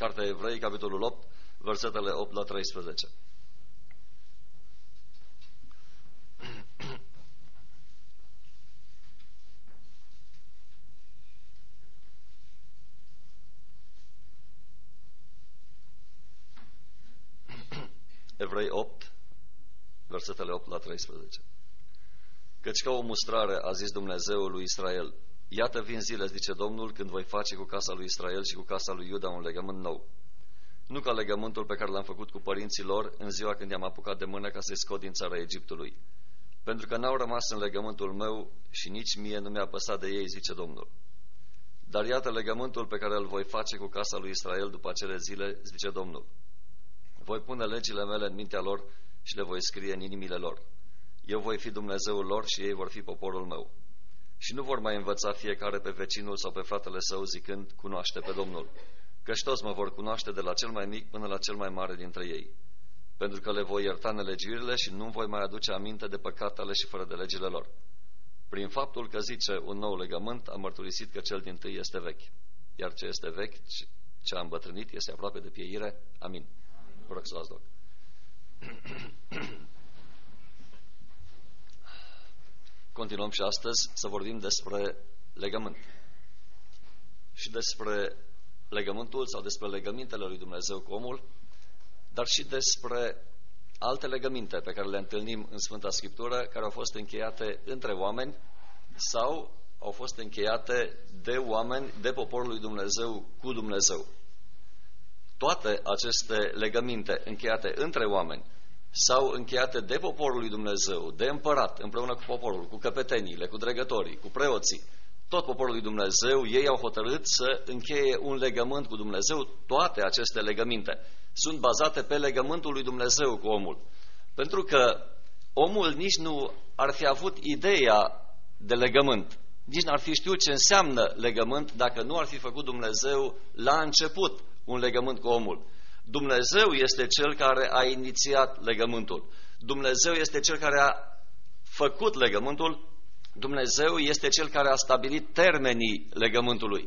Cartea Evrei, capitolul 8, versetele 8 la 13. Evrei 8, versetele 8 la 13. Căci ca o mustrare a zis Dumnezeul lui Israel: iată vin zile, zice Domnul, când voi face cu casa lui Israel și cu casa lui Iuda un legământ nou. Nu ca legământul pe care l-am făcut cu părinții lor în ziua când i-am apucat de mână ca să-i scot din țara Egiptului. Pentru că n-au rămas în legământul meu și nici mie nu mi-a păsat de ei, zice Domnul. Dar iată legământul pe care îl voi face cu casa lui Israel după acele zile, zice Domnul. Voi pune legile mele în mintea lor și le voi scrie în inimile lor. Eu voi fi Dumnezeul lor și ei vor fi poporul meu. Și nu vor mai învăța fiecare pe vecinul sau pe fratele său zicând: cunoaște pe Domnul, căci toți mă vor cunoaște de la cel mai mic până la cel mai mare dintre ei. Pentru că le voi ierta nelegiuirile și nu voi mai aduce aminte de păcatele și fără de legile lor. Prin faptul că zice un nou legământ, am mărturisit că cel dintâi este vechi. Iar ce este vechi, ce a îmbătrânit, este aproape de pieire. Amin. Vă rog să luați loc. Continuăm și astăzi să vorbim despre legământ și despre legământul sau despre legămintele lui Dumnezeu cu omul, dar și despre alte legăminte pe care le întâlnim în Sfânta Scriptură, care au fost încheiate între oameni sau au fost încheiate de oameni, de poporul lui Dumnezeu cu Dumnezeu. Toate aceste legăminte încheiate între oameni sau încheiate de poporul lui Dumnezeu, de împărat, împreună cu poporul, cu căpeteniile, cu dregătorii, cu preoții, tot poporul lui Dumnezeu, ei au hotărât să încheie un legământ cu Dumnezeu. Toate aceste legăminte sunt bazate pe legământul lui Dumnezeu cu omul. Pentru că omul nici nu ar fi avut ideea de legământ, nici n-ar fi știut ce înseamnă legământ dacă nu ar fi făcut Dumnezeu la început un legământ cu omul. Dumnezeu este Cel care a inițiat legământul. Dumnezeu este Cel care a făcut legământul. Dumnezeu este Cel care a stabilit termenii legământului.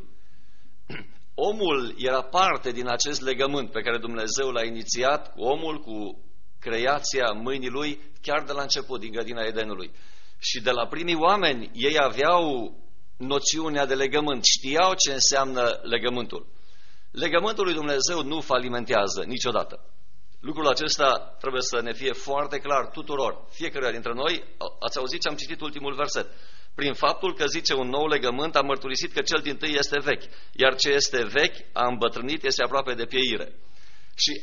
Omul era parte din acest legământ pe care Dumnezeu l-a inițiat cu omul, cu creația mâinii lui, chiar de la început, din grădina Edenului. Și de la primii oameni, ei aveau noțiunea de legământ, știau ce înseamnă legământul. Legământul lui Dumnezeu nu falimentează niciodată. Lucrul acesta trebuie să ne fie foarte clar tuturor, fiecare dintre noi. Ați auzit ce am citit ultimul verset. Prin faptul că zice un nou legământ, am mărturisit că cel dintâi este vechi, iar ce este vechi a îmbătrânit, este aproape de pieire. Și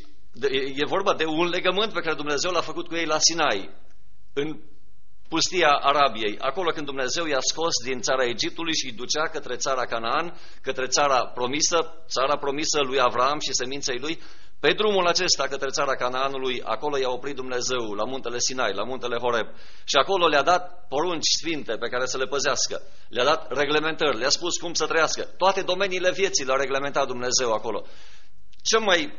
e vorba de un legământ pe care Dumnezeu l-a făcut cu ei la Sinai, în pustia Arabiei, acolo când Dumnezeu i-a scos din țara Egiptului și îi ducea către țara Canaan, către țara promisă lui Avram și seminței lui. Pe drumul acesta către țara Canaanului, acolo i-a oprit Dumnezeu la muntele Sinai, la muntele Horeb, și acolo le-a dat porunci sfinte pe care să le păzească, le-a dat reglementări, le-a spus cum să trăiască. Toate domeniile vieții le-a reglementat Dumnezeu acolo. Ce mai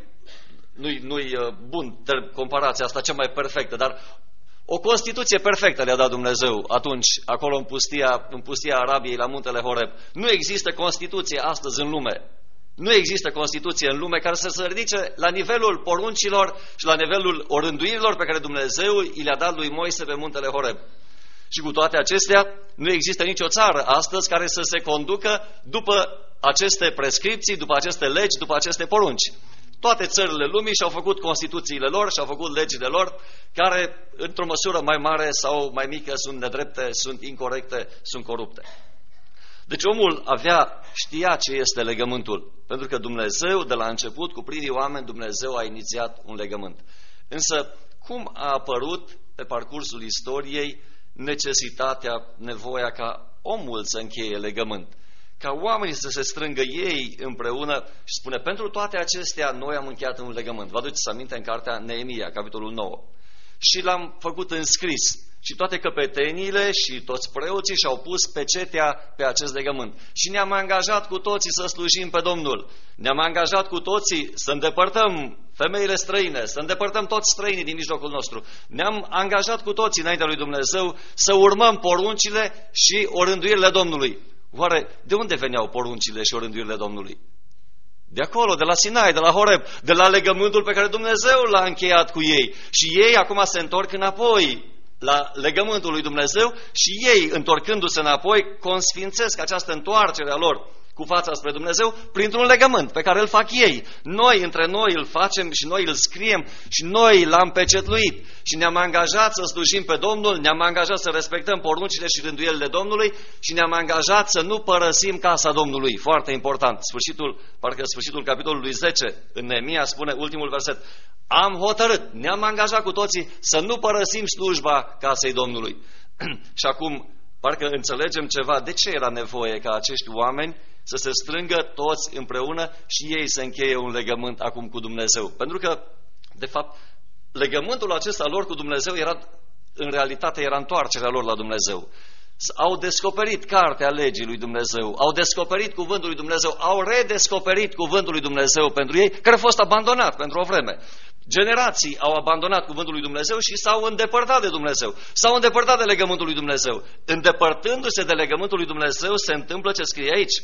nu-i bun de comparația asta, cea mai perfectă, dar o Constituție perfectă le-a dat Dumnezeu atunci, acolo în pustia Arabiei, la muntele Horeb. Nu există Constituție astăzi în lume. Nu există Constituție în lume care să se ridice la nivelul poruncilor și la nivelul orânduirilor pe care Dumnezeu i le-a dat lui Moise pe muntele Horeb. Și cu toate acestea, nu există nicio țară astăzi care să se conducă după aceste prescripții, după aceste legi, după aceste porunci. Toate țările lumii și-au făcut Constituțiile lor și-au făcut legile lor, care, într-o măsură mai mare sau mai mică, sunt nedrepte, sunt incorecte, sunt corupte. Deci omul știa ce este legământul, pentru că Dumnezeu, de la început, cu primii oameni, Dumnezeu a inițiat un legământ. Însă, cum a apărut pe parcursul istoriei necesitatea, nevoia ca omul să încheie legământ? Ca oamenii să se strângă ei împreună și spune, pentru toate acestea noi am încheiat un legământ. Vă aduceți aminte în cartea Neemia, capitolul 9. Și l-am făcut în scris. Și toate căpeteniile și toți preoții și-au pus pecetea pe acest legământ. Și ne-am angajat cu toții să slujim pe Domnul. Ne-am angajat cu toții să îndepărtăm femeile străine, să îndepărtăm toți străinii din mijlocul nostru. Ne-am angajat cu toții înaintea lui Dumnezeu să urmăm poruncile și orânduirile Domnului. Oare de unde veneau poruncile și orânduirile Domnului? De acolo, de la Sinai, de la Horeb, de la legământul pe care Dumnezeu l-a încheiat cu ei. Și ei acum se întorc înapoi la legământul lui Dumnezeu și ei, întorcându-se înapoi, consfințesc această întoarcere a lor cu fața spre Dumnezeu printr-un legământ pe care îl fac ei. Noi, între noi, îl facem și noi îl scriem și noi l-am pecetluit și ne-am angajat să slujim pe Domnul, ne-am angajat să respectăm poruncile și rânduielile Domnului și ne-am angajat să nu părăsim casa Domnului. Foarte important. Parcă sfârșitul capitolului 10 în Neemia spune ultimul verset. Am hotărât, ne-am angajat cu toții să nu părăsim slujba casei Domnului. Și acum, parcă înțelegem ceva. De ce era nevoie ca acești oameni să se strângă toți împreună și ei să încheie un legământ acum cu Dumnezeu? Pentru că, de fapt, legământul acesta lor cu Dumnezeu în realitate era întoarcerea lor la Dumnezeu. Au descoperit cartea legii lui Dumnezeu, au descoperit cuvântul lui Dumnezeu, au redescoperit cuvântul lui Dumnezeu pentru ei, care a fost abandonat pentru o vreme. Generații au abandonat cuvântul lui Dumnezeu și s-au îndepărtat de Dumnezeu, s-au îndepărtat de legământul lui Dumnezeu. Îndepărtându-se de legământul lui Dumnezeu se întâmplă ce scrie aici.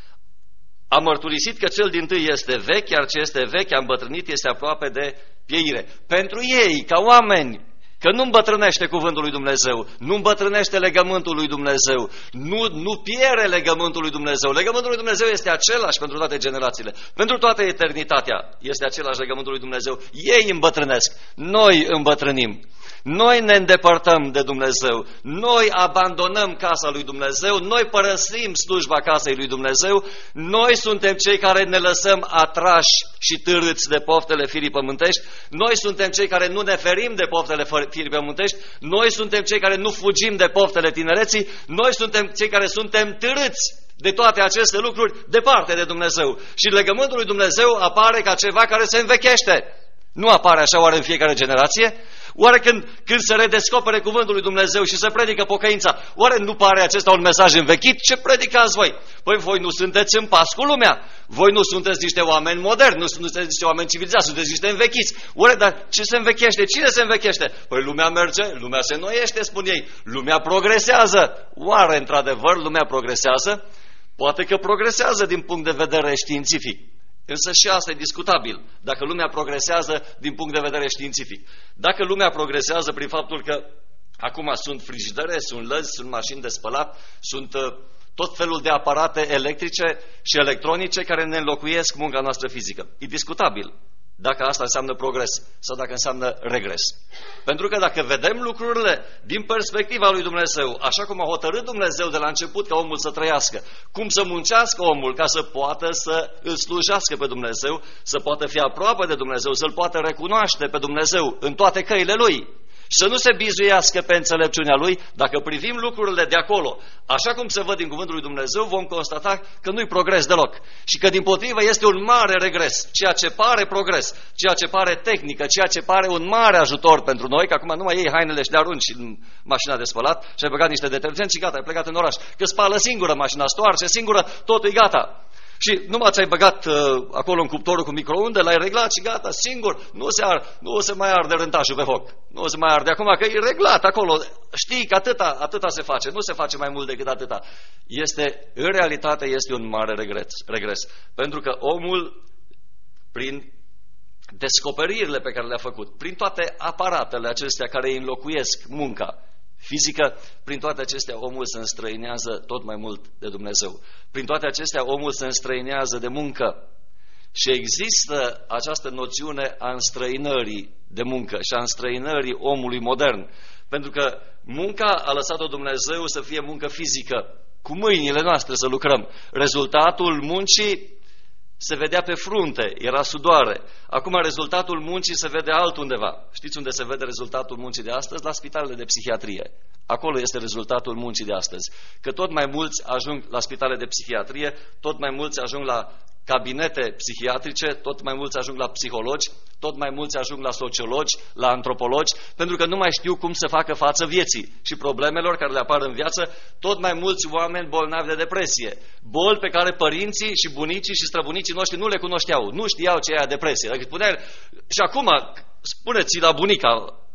A mărturisit că cel dintâi este vechi, iar ce este vechi, a îmbătrânit, este aproape de pieire. Pentru ei, ca oameni, că nu îmbătrânește cuvântul lui Dumnezeu, nu îmbătrânește legământul lui Dumnezeu, nu pierde legământul lui Dumnezeu. Legământul lui Dumnezeu este același pentru toate generațiile, pentru toată eternitatea este același legământul lui Dumnezeu. Ei îmbătrânesc, noi îmbătrânim. Noi ne îndepărtăm de Dumnezeu, noi abandonăm casa lui Dumnezeu, noi părăsim slujba casei lui Dumnezeu, noi suntem cei care ne lăsăm atrași și târâți de poftele firii pământești, noi suntem cei care nu ne ferim de poftele firii pământești, noi suntem cei care nu fugim de poftele tinereții, noi suntem cei care suntem târâți de toate aceste lucruri departe de Dumnezeu. Și legământul lui Dumnezeu apare ca ceva care se învechește. Nu apare așa oare în fiecare generație? Oare când se redescopere cuvântul lui Dumnezeu și se predică pocăința, oare nu pare acesta un mesaj învechit? Ce predicați voi? Păi voi nu sunteți în pas cu lumea. Voi nu sunteți niște oameni moderni, nu sunteți niște oameni civilizați, sunteți niște învechiți. Oare, dar ce se învechește? Cine se învechește? Păi lumea merge, lumea se înnoiește, spun ei. Lumea progresează. Oare într-adevăr lumea progresează? Poate că progresează din punct de vedere științific. Însă și asta e discutabil, dacă lumea progresează din punct de vedere științific. Dacă lumea progresează prin faptul că acum sunt frigidere, sunt lăzi, sunt mașini de spălat, sunt tot felul de aparate electrice și electronice care ne înlocuiesc munca noastră fizică. E discutabil dacă asta înseamnă progres sau dacă înseamnă regres. Pentru că dacă vedem lucrurile din perspectiva lui Dumnezeu, așa cum a hotărât Dumnezeu de la început ca omul să trăiască, cum să muncească omul ca să poată să îl slujească pe Dumnezeu, să poată fi aproape de Dumnezeu, să-L poată recunoaște pe Dumnezeu în toate căile Lui, să nu se bizuiască pe înțelepciunea Lui, dacă privim lucrurile de acolo, așa cum se văd din cuvântul lui Dumnezeu, vom constata că nu-i progres deloc și că dimpotrivă este un mare regres. Ceea ce pare progres, ceea ce pare tehnică, ceea ce pare un mare ajutor pentru noi, că acum nu mai iei hainele și le arunci în mașina de spălat și ai băgat niște detergenți și gata, ai plecat în oraș, că spală singură mașina, stoarce singură, totul e gata. Și numai ți-ai băgat acolo în cuptorul cu microunde, l-ai reglat și gata, singur, nu se mai arde rântașul pe foc. Nu se mai arde acum că e reglat acolo. Știi că atâta se face, nu se face mai mult decât atâta. În realitate este un mare regres. Pentru că omul, prin descoperirile pe care le-a făcut, prin toate aparatele acestea care îi înlocuiesc munca fizică, prin toate acestea omul se înstrăinează tot mai mult de Dumnezeu. Prin toate acestea omul se înstrăinează de muncă. Și există această noțiune a înstrăinării de muncă și a înstrăinării omului modern. Pentru că munca a lăsat-o Dumnezeu să fie muncă fizică, cu mâinile noastre să lucrăm. Rezultatul muncii se vedea pe frunte, era sudoare. Acum rezultatul muncii se vede altundeva. Știți unde se vede rezultatul muncii de astăzi? La spitalele de psihiatrie. Acolo este rezultatul muncii de astăzi. Că tot mai mulți ajung la spitale de psihiatrie, tot mai mulți ajung la cabinete psihiatrice, tot mai mulți ajung la psihologi, tot mai mulți ajung la sociologi, la antropologi, pentru că nu mai știu cum să facă față vieții și problemelor care le apar în viață, tot mai mulți oameni bolnavi de depresie, boli pe care părinții și bunicii și străbunicii noștri nu le cunoșteau, nu știau ce e depresie. Dacă spuneai, și acum spuneți la bunica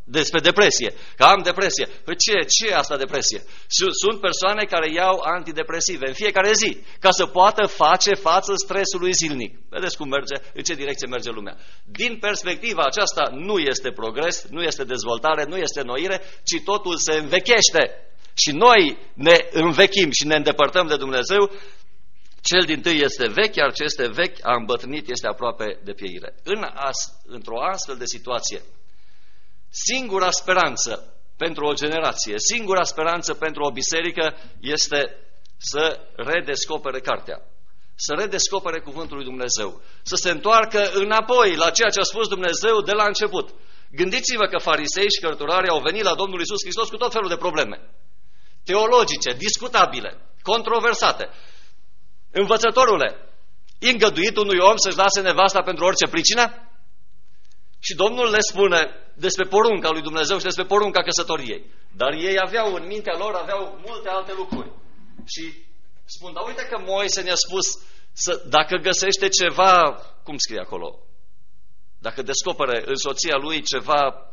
despre depresie, că am depresie. Păi ce e asta depresie? Sunt persoane care iau antidepresive în fiecare zi, ca să poată face față stresului zilnic. Vedeți cum merge, în ce direcție merge lumea. Din perspectiva aceasta nu este progres, nu este dezvoltare, nu este noire, ci totul se învechește. Și noi ne învechim și ne îndepărtăm de Dumnezeu. Cel dintâi este vechi, iar ce este vechi a îmbătrânit, este aproape de pieire. Într-o astfel de situație, singura speranță pentru o generație, singura speranță pentru o biserică este să redescopere cartea, să redescopere cuvântul lui Dumnezeu, să se întoarcă înapoi la ceea ce a spus Dumnezeu de la început. Gândiți-vă că farisei și cărturarii au venit la Domnul Iisus Hristos cu tot felul de probleme teologice, discutabile, controversate. Învățătorule, e îngăduit unui om să-și lase nevasta pentru orice pricină? Și Domnul le spune despre porunca lui Dumnezeu și despre porunca căsătoriei. Dar ei aveau în mintea lor, aveau multe alte lucruri. Și spun, dar uite că Moise ne-a spus dacă găsește ceva, cum scrie acolo? Dacă descopere în soția lui ceva...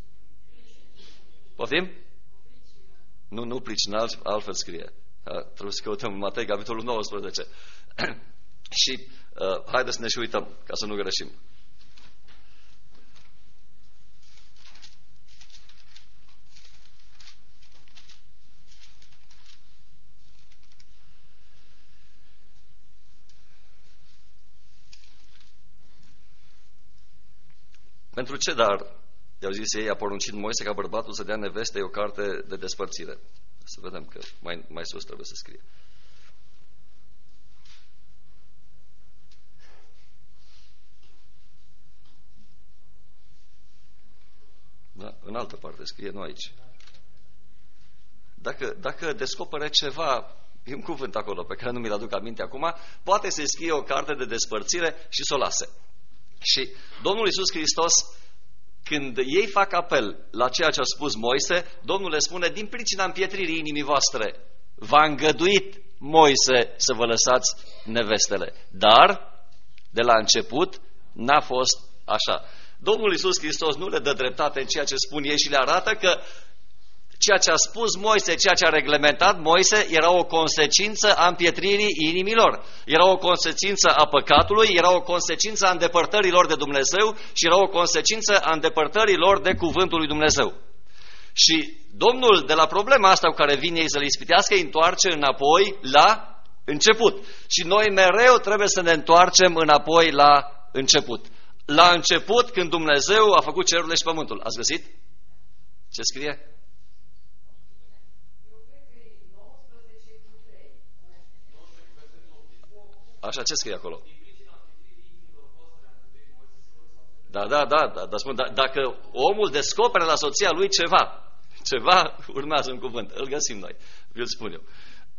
Poftim? Nu pricină, altfel scrie. Trebuie să căutăm în Matei, capitolul 19. Și haideți să ne și uităm, ca să nu greșim. Pentru ce dar, i-au zis ei, a poruncit Moise ca bărbatul să dea nevestei o carte de despărțire? Să vedem că mai sus trebuie să scrie. Da, în altă parte scrie, nu aici. Dacă descopere ceva, e un cuvânt acolo pe care nu mi-l aduc aminte acum, poate să scrie o carte de despărțire și să o lase. Și Domnul Iisus Hristos, când ei fac apel la ceea ce a spus Moise, Domnul le spune, din pricina împietririi inimii voastre, v-a îngăduit Moise să vă lăsați nevestele. Dar, de la început, n-a fost așa. Domnul Iisus Hristos nu le dă dreptate în ceea ce spun ei și le arată că ceea ce a spus Moise, ceea ce a reglementat Moise, era o consecință a împietririi inimilor. Era o consecință a păcatului, era o consecință a îndepărtărilor de Dumnezeu și era o consecință a îndepărtărilor de cuvântul lui Dumnezeu. Și Domnul, de la problema asta cu care vin ei să le ispitească, îi întoarce înapoi la început. Și noi mereu trebuie să ne întoarcem înapoi la început. La început, când Dumnezeu a făcut cerurile și pământul. Ați găsit? Ce scrie? Așa, ce scrie acolo? Da, spun, dacă omul descoperă la soția lui ceva urmează în cuvânt, îl găsim noi, vi-l spun eu.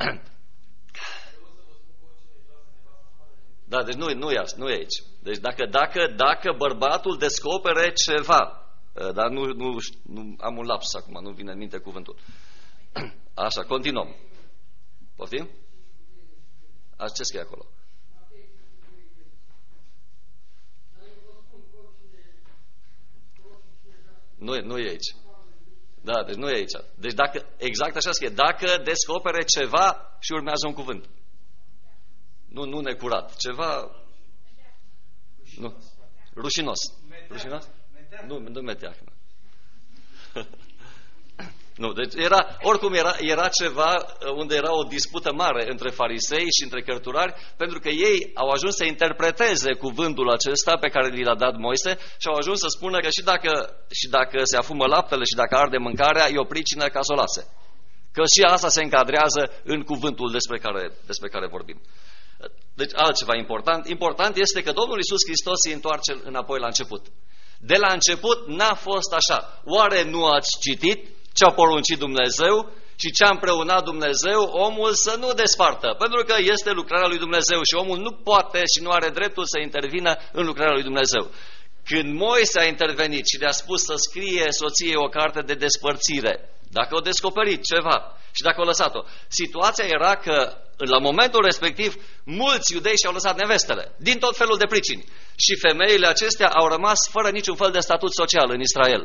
Da, deci nu e aici. Deci dacă bărbatul descopere ceva, dar nu am un laps acum, nu vine în minte cuvântul. Așa, continuăm. Poftim? Așa, ce scrie acolo? Nu e aici. Da, deci nu e aici. Deci exact așa scrie. Dacă descopere ceva și urmează un cuvânt. Nu necurat. Ceva... Nu. Rușinos. Rușinos? Nu meteahnă. Nu, deci oricum era ceva unde era o dispută mare între farisei și între cărturari, pentru că ei au ajuns să interpreteze cuvântul acesta pe care li l-a dat Moise și au ajuns să spună că și dacă se afumă laptele și dacă arde mâncarea, e o pricină ca să o lase. Că și asta se încadrează în cuvântul despre care vorbim. Deci altceva important este că Domnul Iisus Hristos se întoarce înapoi la început. De la început n-a fost așa. Oare nu ați citit ce a poruncit Dumnezeu și ce a împreunat Dumnezeu, omul să nu despartă, pentru că este lucrarea lui Dumnezeu și omul nu poate și nu are dreptul să intervină în lucrarea lui Dumnezeu. Când Moise a intervenit și le-a spus să scrie soției o carte de despărțire, dacă o descoperit ceva și dacă o lăsat-o, situația era că la momentul respectiv mulți iudei și-au lăsat nevestele, din tot felul de pricini. Și femeile acestea au rămas fără niciun fel de statut social în Israel.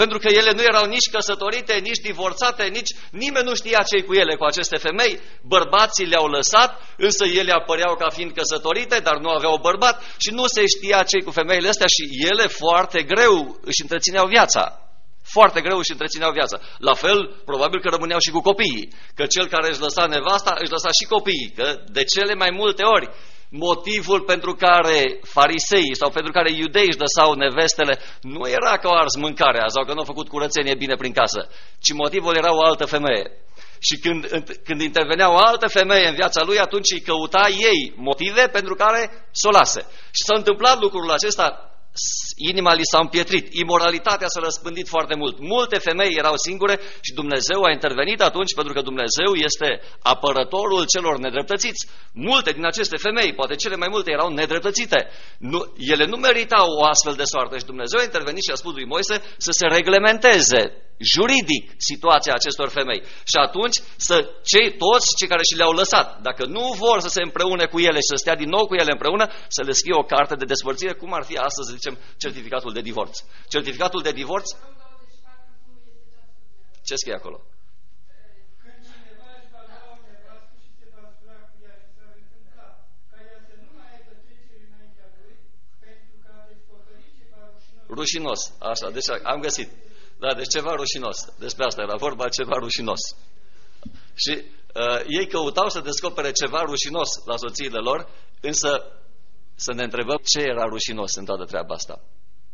Pentru că ele nu erau nici căsătorite, nici divorțate, nici nimeni nu știa ce-i cu ele, cu aceste femei. Bărbații le-au lăsat, însă ele apăreau ca fiind căsătorite, dar nu aveau bărbat și nu se știa ce-i cu femeile astea și ele foarte greu își întrețineau viața. Foarte greu își întrețineau viața. La fel, probabil că rămâneau și cu copiii, că cel care își lăsa nevasta, își lăsa și copiii, că de cele mai multe ori motivul pentru care fariseii sau pentru care iudeii își lăsau nevestele nu era că au ars mâncarea sau că nu au făcut curățenie bine prin casă, ci motivul era o altă femeie. Și când intervenea o altă femeie în viața lui, atunci îi căuta ei motive pentru care s-o lase. Și s-a întâmplat lucrul acesta, inima li s-a împietrit, imoralitatea s-a răspândit foarte mult. Multe femei erau singure și Dumnezeu a intervenit atunci, pentru că Dumnezeu este apărătorul celor nedreptățiți. Multe din aceste femei, poate cele mai multe, erau nedreptățite. Ele nu meritau o astfel de soartă și Dumnezeu a intervenit și a spus lui Moise să se reglementeze juridic situația acestor femei. Și atunci toți cei care și le-au lăsat, dacă nu vor să se împreune cu ele și să stea din nou cu ele împreună, să le scrie o carte de despărțire, cum ar fi astăzi, să zicem, certificatul de divorț. Certificatul de divorț? Ce scrie acolo? Rușinos. Așa, deci am găsit. Da, deci ceva rușinos. Despre asta era vorba, ceva rușinos. Și ei căutau să descopere ceva rușinos la soțiile lor, însă să ne întrebăm ce era rușinos în toată treaba asta.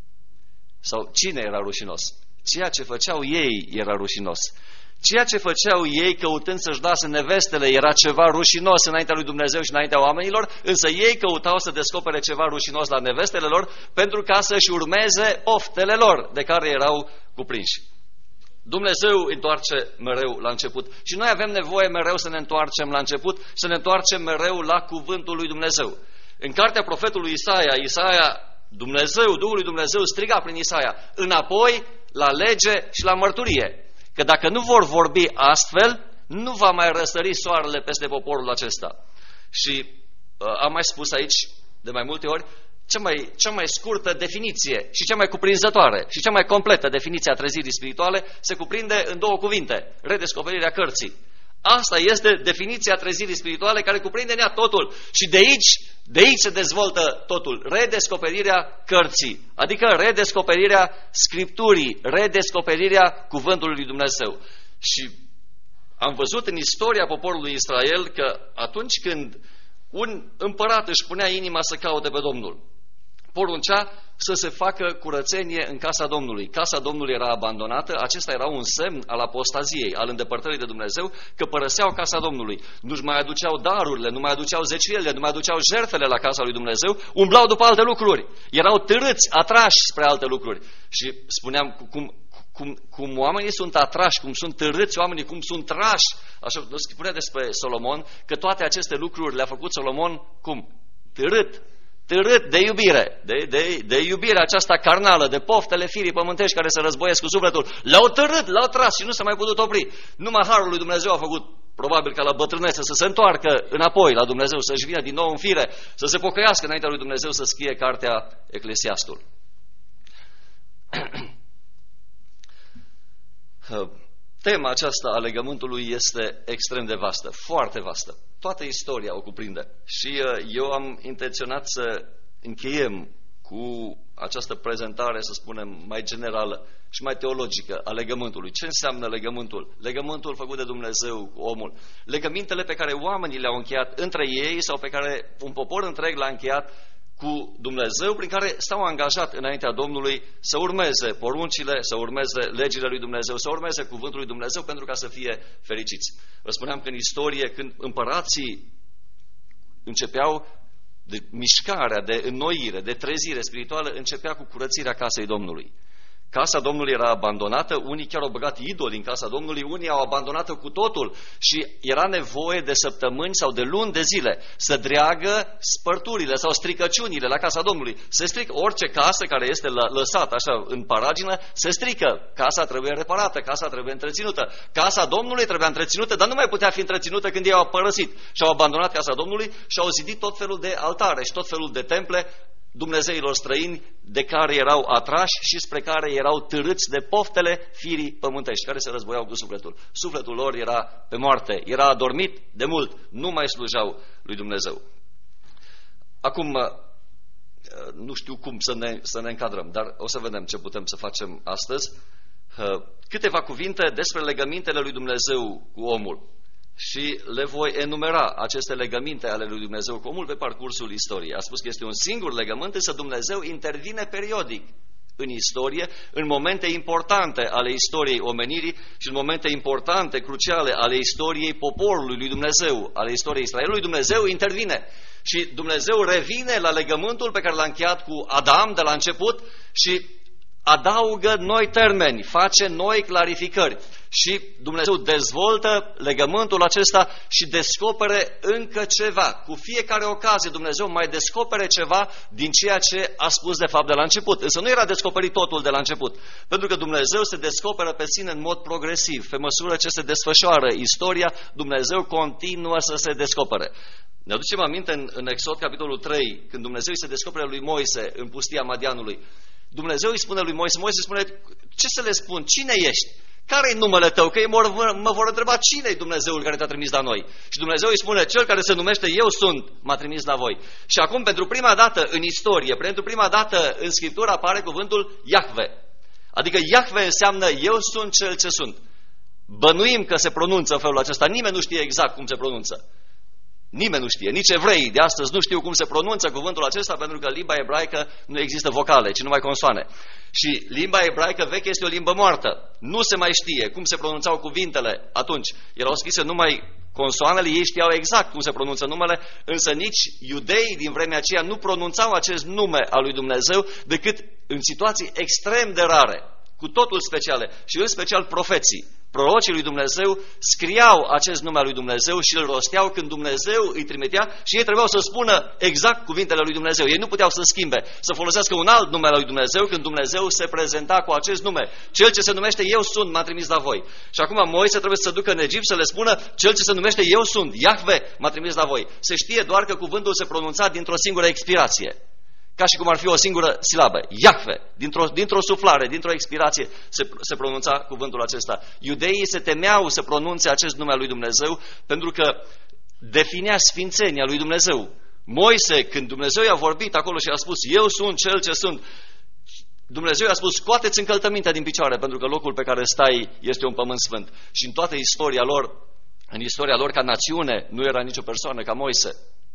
Sau cine era rușinos? Ceea ce făceau ei era rușinos. Ceea ce făceau ei căutând să-și lase nevestele era ceva rușinos înaintea lui Dumnezeu și înaintea oamenilor, însă ei căutau să descopere ceva rușinos la nevestele lor pentru ca să-și urmeze poftele lor de care erau cuprinși. Dumnezeu întoarce mereu la început și noi avem nevoie mereu să ne întoarcem la început, să ne întoarcem mereu la cuvântul lui Dumnezeu. În cartea profetului Isaia, Duhul lui Dumnezeu striga prin Isaia înapoi la lege și la mărturie. Că dacă nu vor vorbi astfel, nu va mai răsări soarele peste poporul acesta. Și am mai spus aici de mai multe ori, cea mai scurtă definiție și cea mai cuprinzătoare și cea mai completă definiție a trezirii spirituale se cuprinde în două cuvinte: redescoperirea cărții. Asta este definiția trezirii spirituale, care cuprinde în ea totul. Și de aici se dezvoltă totul. Redescoperirea cărții, adică redescoperirea Scripturii, redescoperirea cuvântului lui Dumnezeu. Și am văzut în istoria poporului Israel că atunci când un împărat își punea inima să caute pe Domnul, poruncea să se facă curățenie în casa Domnului. Casa Domnului era abandonată, acesta era un semn al apostaziei, al îndepărtării de Dumnezeu, că părăseau casa Domnului. Nu-și mai aduceau darurile, nu mai aduceau zeciuielile, nu mai aduceau jertfele la casa lui Dumnezeu, umblau după alte lucruri. Erau târâți, atrași spre alte lucruri. Și spuneam cum oamenii sunt atrași, cum sunt târâți oamenii, cum sunt trași. Așa spunea despre Solomon, că toate aceste lucruri le-a făcut Solomon cum? Târât de iubire, de iubire aceasta carnală, de poftele firii pământești care se războiesc cu sufletul. L-au târât, l-au tras și nu s-a mai putut opri. Numai harul lui Dumnezeu a făcut, probabil ca la bătrânețe, să se întoarcă înapoi la Dumnezeu, să-și vină din nou în fire, să se pocăiască înaintea lui Dumnezeu, să scrie cartea Eclesiastul. Tema aceasta a legământului este extrem de vastă, foarte vastă. Toată istoria o cuprinde. Și eu am intenționat să încheiem cu această prezentare, să spunem, mai generală și mai teologică a legământului. Ce înseamnă legământul? Legământul făcut de Dumnezeu cu omul. Legămintele pe care oamenii le-au încheiat între ei sau pe care un popor întreg l-a încheiat cu Dumnezeu, prin care s-au angajat înaintea Domnului să urmeze poruncile, să urmeze legile lui Dumnezeu, să urmeze cuvântul lui Dumnezeu pentru ca să fie fericiți. Vă spuneam că în istorie, când împărații începeau de mișcarea, de înnoire, de trezire spirituală, începea cu curățirea casei Domnului. Casa Domnului era abandonată, unii chiar au băgat idoli în casa Domnului, unii au abandonat-o cu totul și era nevoie de săptămâni sau de luni de zile să dreagă spărturile sau stricăciunile la casa Domnului. Se strică orice casă care este lăsată așa în paragină, se strică. Casa trebuie reparată, casa trebuie întreținută. Casa Domnului trebuia întreținută, dar nu mai putea fi întreținută când ei au părăsit și au abandonat casa Domnului și au zidit tot felul de altare și tot felul de temple dumnezeilor străini de care erau atrași și spre care erau târâți de poftele firii pământești, care se războiau cu sufletul. Sufletul lor era pe moarte, era adormit de mult, nu mai slujau lui Dumnezeu. Acum, nu știu cum să ne încadrăm, dar o să vedem ce putem să facem astăzi. Câteva cuvinte despre legămintele lui Dumnezeu cu omul. Și le voi enumera aceste legăminte ale lui Dumnezeu cu omul pe parcursul istoriei. A spus că este un singur legământ, însă Dumnezeu intervine periodic în istorie, în momente importante ale istoriei omenirii și în momente importante, cruciale ale istoriei poporului lui Dumnezeu, ale istoriei Israelului. Dumnezeu intervine și Dumnezeu revine la legământul pe care l-a încheiat cu Adam de la început și adaugă noi termeni, face noi clarificări și Dumnezeu dezvoltă legământul acesta și descopere încă ceva. Cu fiecare ocazie Dumnezeu mai descopere ceva din ceea ce a spus de fapt de la început. Însă nu era descoperit totul de la început, pentru că Dumnezeu se descoperă pe sine în mod progresiv. Pe măsură ce se desfășoară istoria, Dumnezeu continuă să se descopere. Ne aducem aminte în Exod, capitolul 3, când Dumnezeu îi se descoperă lui Moise în pustia Madianului. Dumnezeu îi spune lui Moise, Moise spune, ce să le spun, cine ești? Care-i numele tău? Că ei mă vor întreba, cine-i Dumnezeul care te-a trimis la noi? Și Dumnezeu îi spune, cel care se numește Eu sunt, m-a trimis la voi. Și acum, pentru prima dată în istorie, pentru prima dată în Scriptură apare cuvântul Iahve. Adică Iahve înseamnă Eu sunt cel ce sunt. Bănuim că se pronunță în felul acesta, nimeni nu știe exact cum se pronunță. Nimeni nu știe, nici evreii de astăzi nu știu cum se pronunță cuvântul acesta, pentru că în limba ebraică nu există vocale, ci numai consoane. Și limba ebraică veche este o limbă moartă. Nu se mai știe cum se pronunțau cuvintele atunci. Erau scrise numai consoanele, ei știau exact cum se pronunță numele, însă nici iudeii din vremea aceea nu pronunțau acest nume al lui Dumnezeu decât în situații extrem de rare, cu totul speciale și în special profeții. Prorocii lui Dumnezeu scriau acest nume al lui Dumnezeu și îl rosteau când Dumnezeu îi trimitea și ei trebuiau să spună exact cuvintele lui Dumnezeu. Ei nu puteau să schimbe, să folosească un alt nume al lui Dumnezeu când Dumnezeu se prezenta cu acest nume. Cel ce se numește Eu sunt, m-a trimis la voi. Și acum Moise trebuie să se ducă în Egipt să le spună, cel ce se numește Eu sunt, Iahve, m-a trimis la voi. Se știe doar că cuvântul se pronunța dintr-o singură expirație. Ca și cum ar fi o singură silabă, Iahve, dintr-o suflare, dintr-o expirație se pronunța cuvântul acesta. Iudeii se temeau să pronunțe acest nume al lui Dumnezeu pentru că definea sfințenia lui Dumnezeu. Moise, când Dumnezeu i-a vorbit acolo și a spus, Eu sunt cel ce sunt, Dumnezeu i-a spus, scoateți încălțămintea din picioare, pentru că locul pe care stai este un pământ sfânt. Și în toată istoria lor, în istoria lor ca națiune, nu era nicio persoană ca Moise.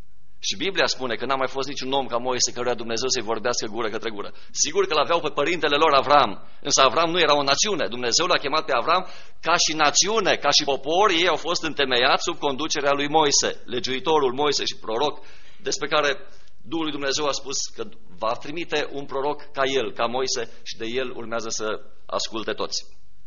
Și Biblia spune că n-a mai fost niciun om ca Moise căruia Dumnezeu să-i vorbească gură către gură. Sigur că l-aveau pe părintele lor Avram, însă Avram nu era o națiune. Dumnezeu l-a chemat pe Avram ca și națiune, ca și popor, ei au fost întemeiați sub conducerea lui Moise, legiuitorul Moise și proroc, despre care Duhul lui Dumnezeu a spus că va trimite un proroc ca el, ca Moise, și de el urmează să asculte toți.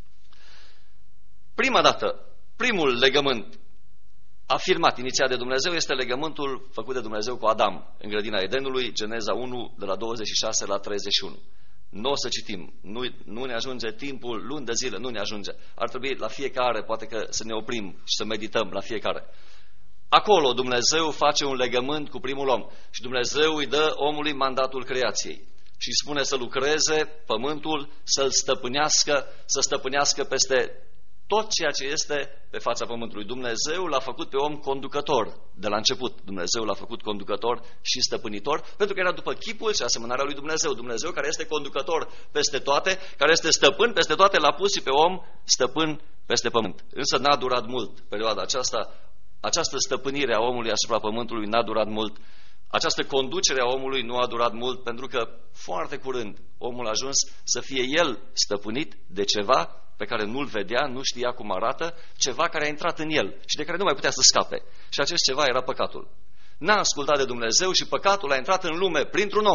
Prima dată, primul legământ afirmat, inițiat de Dumnezeu, este legământul făcut de Dumnezeu cu Adam în grădina Edenului, Geneza 1, de la 26 la 31. Nu o să citim, nu ne ajunge timpul, luni de zile, nu ne ajunge. Ar trebui la fiecare, poate că să ne oprim și să medităm la fiecare. Acolo Dumnezeu face un legământ cu primul om și Dumnezeu îi dă omului mandatul creației și îi spune să lucreze pământul, să-l stăpânească, să stăpânească peste tot ceea ce este pe fața pământului. Dumnezeu l-a făcut pe om conducător de la început. Dumnezeu l-a făcut conducător și stăpânitor, pentru că era după chipul și asemănarea lui Dumnezeu. Dumnezeu care este conducător peste toate, care este stăpân peste toate, l-a pus și pe om stăpân peste pământ. Însă n-a durat mult perioada aceasta. Această stăpânire a omului asupra pământului n-a durat mult. Această conducere a omului nu a durat mult, pentru că foarte curând omul a ajuns să fie el stăpânit de ceva pe care nu-l vedea, nu știa cum arată, ceva care a intrat în el și de care nu mai putea să scape. Și acest ceva era păcatul. N-a ascultat de Dumnezeu și păcatul a intrat în lume printr-un om.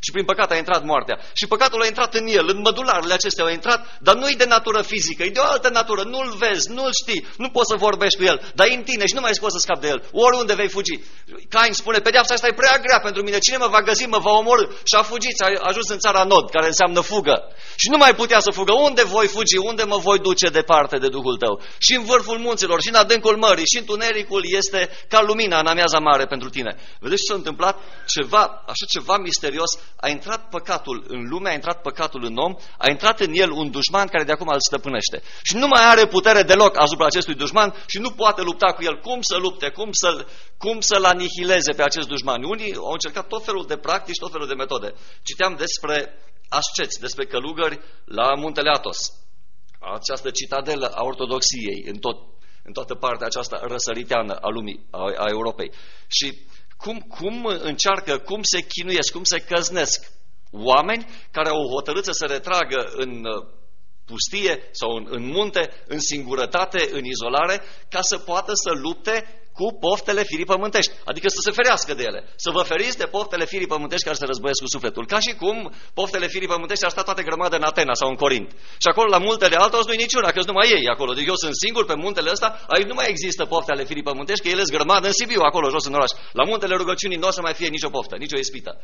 Și prin păcat a intrat moartea. Și păcatul a intrat în el, în mădularele acestea a intrat, dar nu e de natură fizică, e de o altă natură. Nu-l vezi, nu-l știi, nu poți să vorbești cu el, dar e în tine și nu mai poți să scapi de el. Oriunde vei fugi. Cain spune, pedeapsa asta e prea grea pentru mine, cine mă va găsi, mă va omorî. Și a fugit, a ajuns în țara Nod, care înseamnă fugă. Și nu mai putea să fugă. Unde voi fugi? Unde mă voi duce departe de Duhul tău? Și în vârful munților, și în adâncul mării, și întunericul este ca lumina în amiaza mare pentru tine. Vedeți ce s-a întâmplat? Așa ceva misterios. A intrat păcatul în lume, a intrat păcatul în om, a intrat în el un dușman care de acum îl stăpânește. Și nu mai are putere deloc asupra acestui dușman și nu poate lupta cu el. Cum să lupte? Cum să-l anihileze pe acest dușman? Unii au încercat tot felul de practici, tot felul de metode. Citeam despre asceți, despre călugări la muntele Athos. Această citadelă a ortodoxiei în toată partea aceasta răsăriteană a lumii, a Europei. Și cum încearcă, cum se chinuiesc, cum se căznesc oameni care au hotărât să se retragă în pustie sau în munte, în singurătate, în izolare, ca să poată să lupte cu poftele firii pământești, adică să se ferească de ele, să vă feriți de poftele firii pământești care se războiesc cu sufletul, ca și cum poftele firii pământești ar sta toate grămadă în Atena sau în Corint. Și acolo la muntele Athos nu-i niciuna, că-s numai ei acolo. Deci eu sunt singur pe muntele ăsta, aici nu mai există poftele firii pământești, că ele sunt grămadă în Sibiu, acolo jos în oraș. La muntele rugăciunii nu o să mai fie nicio poftă, nicio ispită.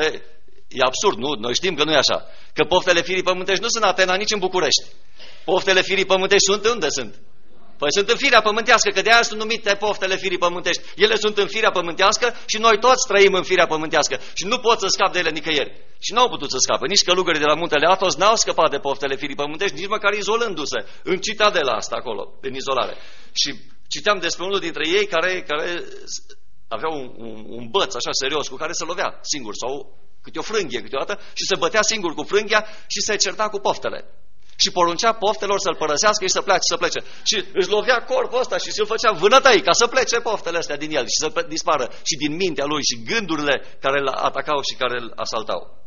E absurd, nu? Noi știm că nu e așa. Că poftele firii pământești nu sunt în Atena, nici în București. Poftele firii pământești sunt unde sunt? Păi sunt în firea pământească, că de aia sunt numite poftele firii pământești. Ele sunt în firea pământească și noi toți trăim în firea pământească. Și nu pot să scap de ele nicăieri. Și n-au putut să scape. Nici călugării de la muntele Athos n-au scăpat de poftele firii pământești, nici măcar izolându-se în citadela asta acolo, în izolare. Și citeam despre unul dintre ei care avea un băț așa serios cu care se lovea singur sau câte o frânghie câteodată și se bătea singur cu frânghia și se certa cu poftele. Și poruncea poftelor să-l părăsească și să plece. Și își lovea corpul ăsta și îl făcea vânătăi ca să plece poftele astea din el și să dispară și din mintea lui și gândurile care îl atacau și care îl asaltau.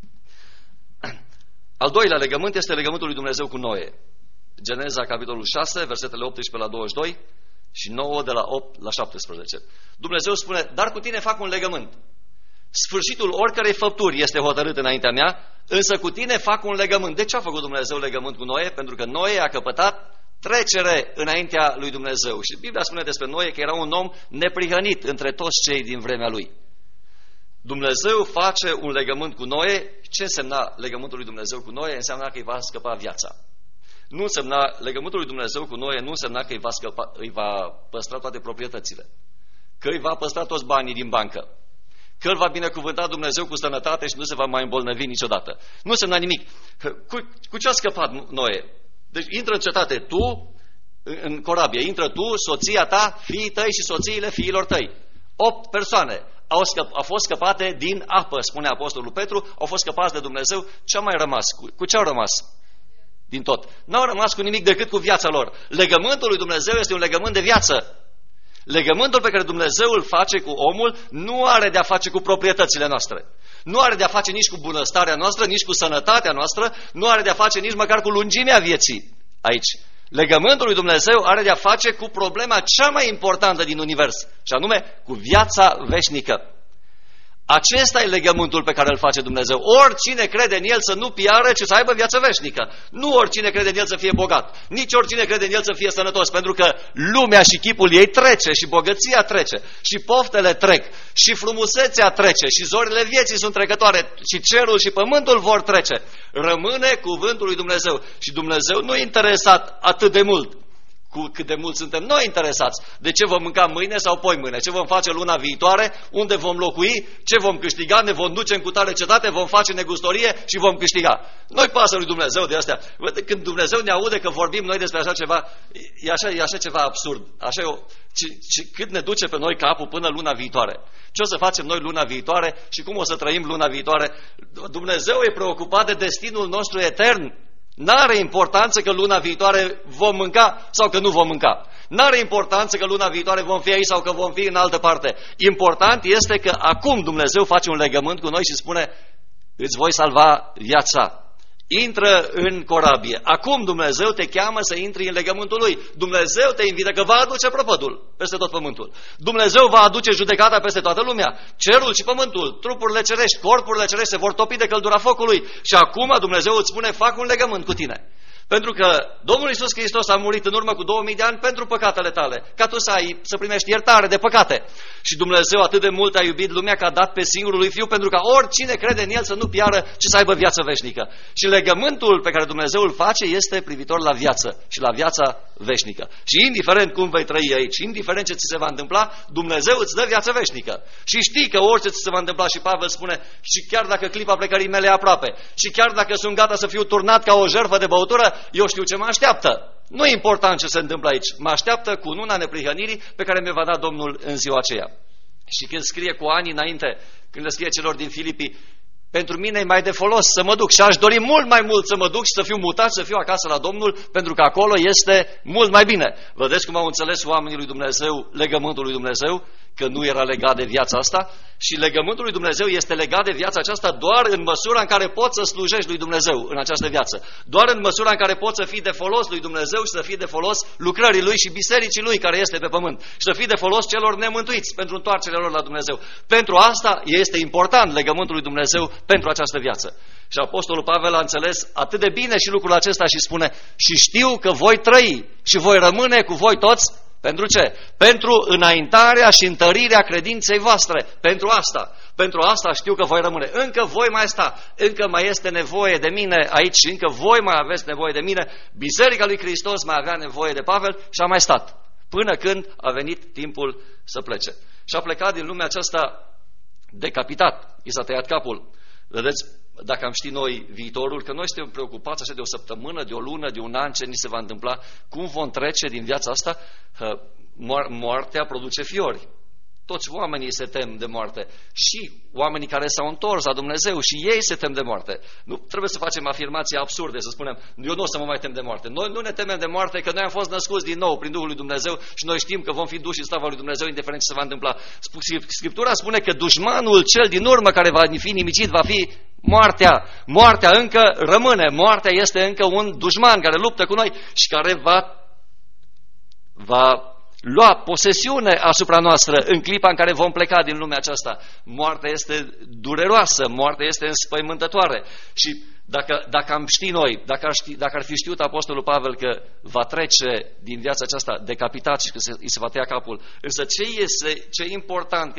Al doilea legământ este legământul lui Dumnezeu cu Noe. Geneza, capitolul 6, versetele 18 la 22 și 9 de la 8 la 17. Dumnezeu spune, dar cu tine fac un legământ. Sfârșitul oricărei făpturi este hotărât înaintea mea, însă cu tine fac un legământ. De ce a făcut Dumnezeu legământ cu Noe? Pentru că Noe a căpătat trecere înaintea lui Dumnezeu. Și Biblia spune despre Noe că era un om neprihănit între toți cei din vremea lui. Dumnezeu face un legământ cu Noe. Ce însemna legământul lui Dumnezeu cu Noe? Înseamnă că îi va scăpa viața. Nu însemna, legământul lui Dumnezeu cu Noe nu însemna că îi va păstra toate proprietățile, că îi va păstra toți banii din bancă, că îl va binecuvânta Dumnezeu cu sănătate și nu se va mai îmbolnăvi niciodată. Nu însemna nimic. Cu ce a scăpat Noe? Deci intră în cetate tu, în corabie, intră tu, soția ta, fiii tăi și soțiile fiilor tăi. 8 persoane au fost scăpate din apă, spune Apostolul Petru, au fost scăpați de Dumnezeu. Ce a mai rămas? Cu ce au rămas? Din tot. N-au rămas cu nimic decât cu viața lor. Legământul lui Dumnezeu este un legământ de viață. Legământul pe care Dumnezeu îl face cu omul nu are de-a face cu proprietățile noastre. Nu are de-a face nici cu bunăstarea noastră, nici cu sănătatea noastră, nu are de-a face nici măcar cu lungimea vieții aici. Legământul lui Dumnezeu are de-a face cu problema cea mai importantă din univers, și anume cu viața veșnică. Acesta e legământul pe care îl face Dumnezeu. Oricine crede în El să nu piară, ci să aibă viață veșnică. Nu oricine crede în El să fie bogat. Nici oricine crede în El să fie sănătos. Pentru că lumea și chipul ei trece și bogăția trece și poftele trec și frumusețea trece și zorile vieții sunt trecătoare și cerul și pământul vor trece. Rămâne cuvântul lui Dumnezeu. Și Dumnezeu nu e interesat atât de mult cu cât de mult suntem noi interesați de ce vom mânca mâine sau poimâine, ce vom face luna viitoare, unde vom locui, ce vom câștiga, ne vom duce în cutare cetate, vom face negustorie și vom câștiga. Noi pasă lui Dumnezeu de astea. Când Dumnezeu ne aude că vorbim noi despre așa ceva, e așa ceva absurd. Așa cât ne duce pe noi capul până luna viitoare. Ce o să facem noi luna viitoare și cum o să trăim luna viitoare? Dumnezeu e preocupat de destinul nostru etern. N-are importanță că luna viitoare vom mânca sau că nu vom mânca. N-are importanță că luna viitoare vom fi aici sau că vom fi în altă parte. Important este că acum Dumnezeu face un legământ cu noi și spune: îți voi salva viața. intră în corabie. Acum Dumnezeu te cheamă să intri în legământul Lui. Dumnezeu te invită că va aduce prăpădul peste tot pământul. Dumnezeu va aduce judecata peste toată lumea. Cerul și pământul, trupurile cerești, corpurile cerești se vor topi de căldura focului. Și acum Dumnezeu îți spune, fac un legământ cu tine. Pentru că Domnul Iisus Hristos a murit în urmă cu 2000 de ani pentru păcatele tale, ca tu să primești iertare de păcate. Și Dumnezeu atât de mult a iubit lumea că a dat pe singurul Lui Fiu pentru ca oricine crede în El să nu piară, ci să aibă viață veșnică. Și legământul pe care Dumnezeu îl face este privitor la viață și la viața veșnică. Și indiferent cum vei trăi aici, indiferent ce ți se va întâmpla, Dumnezeu îți dă viață veșnică. Și știi că orice ți se va întâmpla, și Pavel spune, și chiar dacă clipa plecării mele e aproape, și chiar dacă sunt gata să fiu turnat ca o jertfă de băutură, eu știu ce mă așteaptă. Nu e important ce se întâmplă aici. Mă așteaptă cununa neprihănirii pe care mi-o va da Domnul în ziua aceea. Și când scrie cu ani înainte, când le scrie celor din Filipi, pentru mine e mai de folos să mă duc și aș dori mult mai mult să mă duc și să fiu mutat, să fiu acasă la Domnul, pentru că acolo este mult mai bine. Vedeți cum au înțeles oamenii lui Dumnezeu legământul lui Dumnezeu? Că nu era legat de viața asta? Și legământul lui Dumnezeu este legat de viața aceasta doar în măsura în care poți să slujești lui Dumnezeu în această viață. Doar în măsura în care poți să fii de folos lui Dumnezeu și să fii de folos lucrării Lui și bisericii Lui care este pe pământ. Și să fii de folos celor nemântuiți pentru întoarcerea lor la Dumnezeu. Pentru asta este important legământul lui Dumnezeu pentru această viață. Și Apostolul Pavel a înțeles atât de bine și lucrul acesta și spune, și știu că voi trăi și voi rămâne cu voi toți. Pentru ce? Pentru înaintarea și întărirea credinței voastre. Pentru asta știu că voi rămâne. Încă voi mai sta, încă mai este nevoie de mine aici și încă voi mai aveți nevoie de mine. Biserica lui Hristos mai avea nevoie de Pavel și a mai stat. Până când a venit timpul să plece. Și a plecat din lumea aceasta decapitat. I s-a tăiat capul. Vedeți? Dacă am ști noi viitorul, că noi suntem preocupați așa de o săptămână, de o lună, de un an, ce ni se va întâmpla, cum vom trece din viața asta, moartea produce fiori. Toți oamenii se tem de moarte. Și oamenii care s-au întors la Dumnezeu și ei se tem de moarte. Nu trebuie să facem afirmații absurde, să spunem, eu nu o să mă mai tem de moarte. Noi nu ne temem de moarte, că noi am fost născuți din nou prin Duhul lui Dumnezeu și noi știm că vom fi duși în slava lui Dumnezeu, indiferent ce se va întâmpla. Scriptura spune că dușmanul cel din urmă care va fi nimicit va fi moartea. Moartea încă rămâne. Moartea este încă un dușman care luptă cu noi și care va lua posesiune asupra noastră în clipa în care vom pleca din lumea aceasta. Moartea este dureroasă, moartea este înspăimântătoare. Și dacă am ști noi, dacă ar fi știut Apostolul Pavel că va trece din viața aceasta decapitat și că îi se va tăia capul, însă ce e important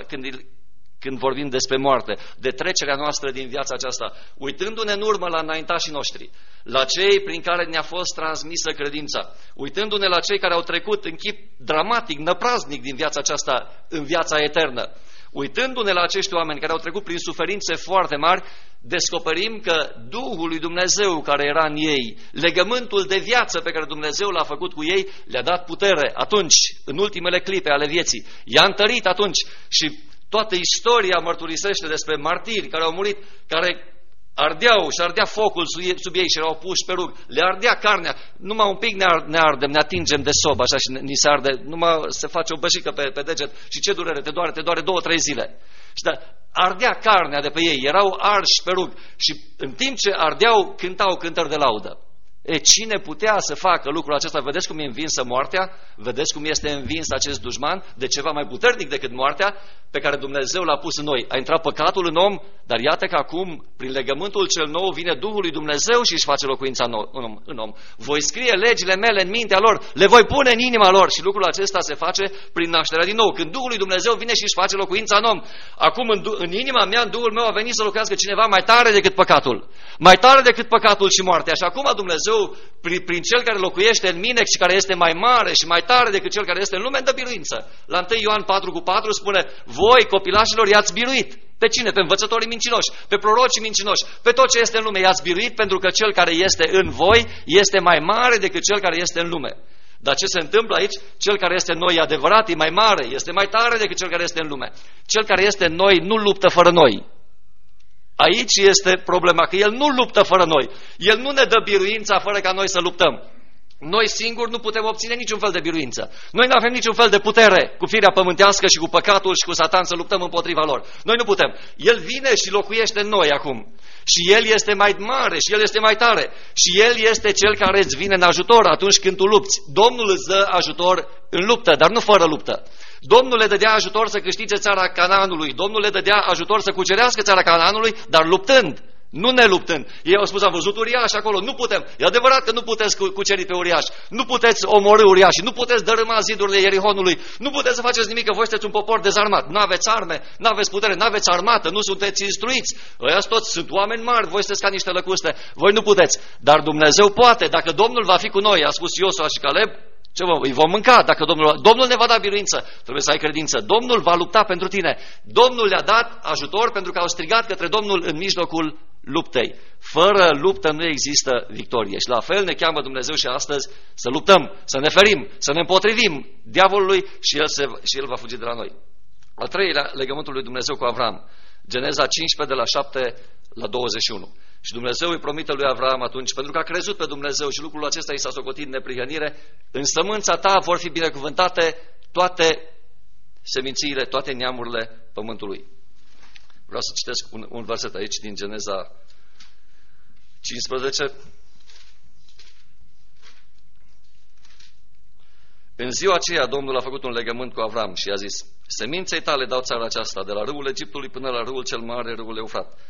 când vorbim despre moarte, de trecerea noastră din viața aceasta, uitându-ne în urmă la înaintașii noștri, la cei prin care ne-a fost transmisă credința, uitându-ne la cei care au trecut în chip dramatic, năpraznic din viața aceasta în viața eternă, uitându-ne la acești oameni care au trecut prin suferințe foarte mari, descoperim că Duhul lui Dumnezeu care era în ei, legământul de viață pe care Dumnezeu l-a făcut cu ei, le-a dat putere atunci, în ultimele clipe ale vieții, i-a întărit atunci și toată istoria mărturisește despre martiri care au murit, care ardeau și ardea focul sub ei și erau puși pe rug, le ardea carnea, numai un pic ne ardem, ne atingem de sob așa și ni se arde, numai se face o băjică pe deget și ce durere, te doare 2-3 zile. Și ardea carnea de pe ei, erau arși pe rug și în timp ce ardeau, cântau cântări de laudă. Cine putea să facă lucrul acesta? Vedeți cum e învinsă moartea? Vedeți cum este învins acest dușman de ceva mai puternic decât moartea pe care Dumnezeu l-a pus în noi. A intrat păcatul în om, dar iată că acum, prin legământul cel nou, vine Duhul lui Dumnezeu și își face locuința în om. Voi scrie legile mele în mintea lor, le voi pune în inima lor și lucrul acesta se face prin nașterea din nou. Când Duhul lui Dumnezeu vine și își face locuința în om, acum în inima mea, în Duhul meu a venit să locuiască cineva mai tare decât păcatul. Mai tare decât păcatul și moartea. Și acum Dumnezeu, prin cel care locuiește în mine și care este mai mare și mai tare decât cel care este în lume, dă biruință. La 1 Ioan 4:4 spune, voi, copilașilor, i-ați biruit. Pe cine? Pe învățătorii mincinoși, pe prorocii mincinoși, pe tot ce este în lume i-ați biruit, pentru că cel care este în voi este mai mare decât cel care este în lume. Dar ce se întâmplă aici? Cel care este în noi e adevărat, e mai mare, este mai tare decât cel care este în lume. Cel care este în noi nu luptă fără noi. Aici este problema, că El nu luptă fără noi. El nu ne dă biruința fără ca noi să luptăm. Noi singuri nu putem obține niciun fel de biruință. Noi nu avem niciun fel de putere cu firea pământească și cu păcatul și cu Satan să luptăm împotriva lor. Noi nu putem. El vine și locuiește în noi acum. Și El este mai mare și El este mai tare. Și El este Cel care îți vine în ajutor atunci când tu lupți. Domnul îți dă ajutor în luptă, dar nu fără luptă. Domnul le dădea ajutor să câștige țara Canaanului. Domnul le dădea ajutor să cucerească țara Canaanului, dar luptând. Nu ne luptând. Ei au spus, am văzut uriași acolo, nu putem. E adevărat că nu puteți cuceri pe uriași, nu puteți omorî uriași, nu puteți dărâma zidurile Ierihonului, nu puteți să faceți nimic, că voi sunteți un popor dezarmat. Nu aveți arme, nu aveți putere, nu aveți armată, nu sunteți instruiți. Ăia toți sunt oameni mari, voi sunteți ca niște lăcuste, voi nu puteți. Dar Dumnezeu poate, dacă Domnul va fi cu noi, a spus Iosua și Caleb, îi vom mânca dacă Domnul ne va da biruință. Trebuie să ai credință. Domnul va lupta pentru tine. Domnul le-a dat ajutor pentru că au strigat către Domnul în mijlocul luptei. Fără luptă nu există victorie. Și la fel ne cheamă Dumnezeu și astăzi să luptăm, să ne ferim, să ne împotrivim diavolului și el va fugi de la noi. Al treilea, legământul lui Dumnezeu cu Avram. Geneza 15 de la 7 la 21. Și Dumnezeu îi promite lui Avram atunci, pentru că a crezut pe Dumnezeu și lucrul acesta i s-a socotit neprihănire, în sămânța ta vor fi binecuvântate toate semințiile, toate neamurile pământului. Vreau să citesc un verset aici din Geneza 15. În ziua aceea Domnul a făcut un legământ cu Avram și a zis: seminței tale dau țara aceasta, de la râul Egiptului până la râul cel mare, râul Eufrat,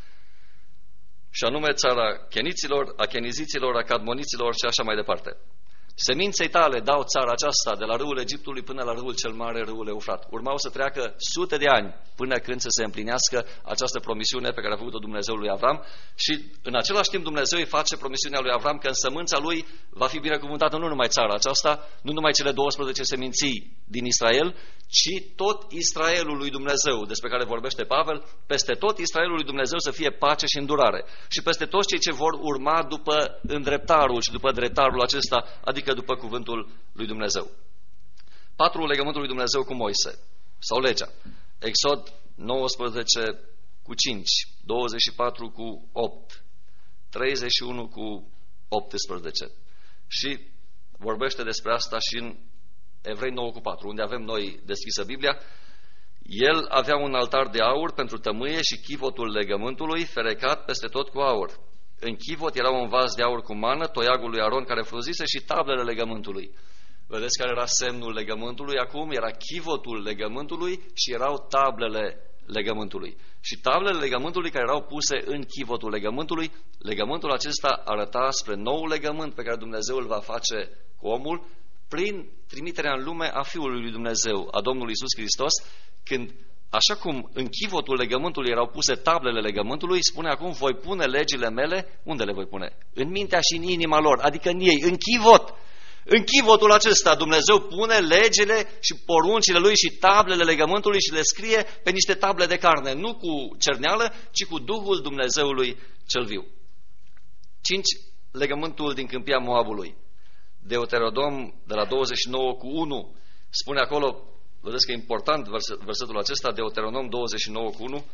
și anume țara cheniților, a cheniziților, a cadmoniților și așa mai departe. Seminței tale dau țara aceasta, de la râul Egiptului până la râul cel mare, râul Eufrat. Urmau să treacă sute de ani până când să se împlinească această promisiune pe care a făcut-o Dumnezeu lui Avram. Și în același timp Dumnezeu îi face promisiunea lui Avram că în sămânța lui va fi binecuvântată nu numai țara aceasta, nu numai cele 12 seminții din Israel, ci tot Israelul lui Dumnezeu, despre care vorbește Pavel, peste tot Israelul lui Dumnezeu să fie pace și îndurare. Și peste toți cei ce vor urma după îndreptarul și după dreptarul acesta, adică după cuvântul lui Dumnezeu. 4. Legământul lui Dumnezeu cu Moise, sau legea. Exod 19 cu 5, 24 cu 8, 31 cu 18. Și vorbește despre asta și în Evrei 9 cu 4, unde avem noi deschisă Biblia. El avea un altar de aur pentru tămâie și chivotul legământului ferecat peste tot cu aur. În chivot era un vas de aur cu mană, toiagul lui Aron care frunzise și tablele legământului. Vedeți care era semnul legământului acum? Era chivotul legământului și erau tablele legământului. Și tablele legământului care erau puse în chivotul legământului, legământul acesta arăta spre noul legământ pe care Dumnezeu îl va face cu omul prin trimiterea în lume a Fiului lui Dumnezeu, a Domnului Iisus Hristos, când, așa cum în chivotul legământului erau puse tablele legământului, spune acum: voi pune legile mele. Unde le voi pune? În mintea și în inima lor, adică în ei, în chivot. În chivotul acesta Dumnezeu pune legile și poruncile lui și tablele legământului și le scrie pe niște table de carne, nu cu cerneală, ci cu Duhul Dumnezeului cel viu. 5. Legământul din câmpia Moabului. Deuteronom de la 29 cu 1 spune acolo, vedeți că e important versetul acesta, Deuteronom 29 cu 1.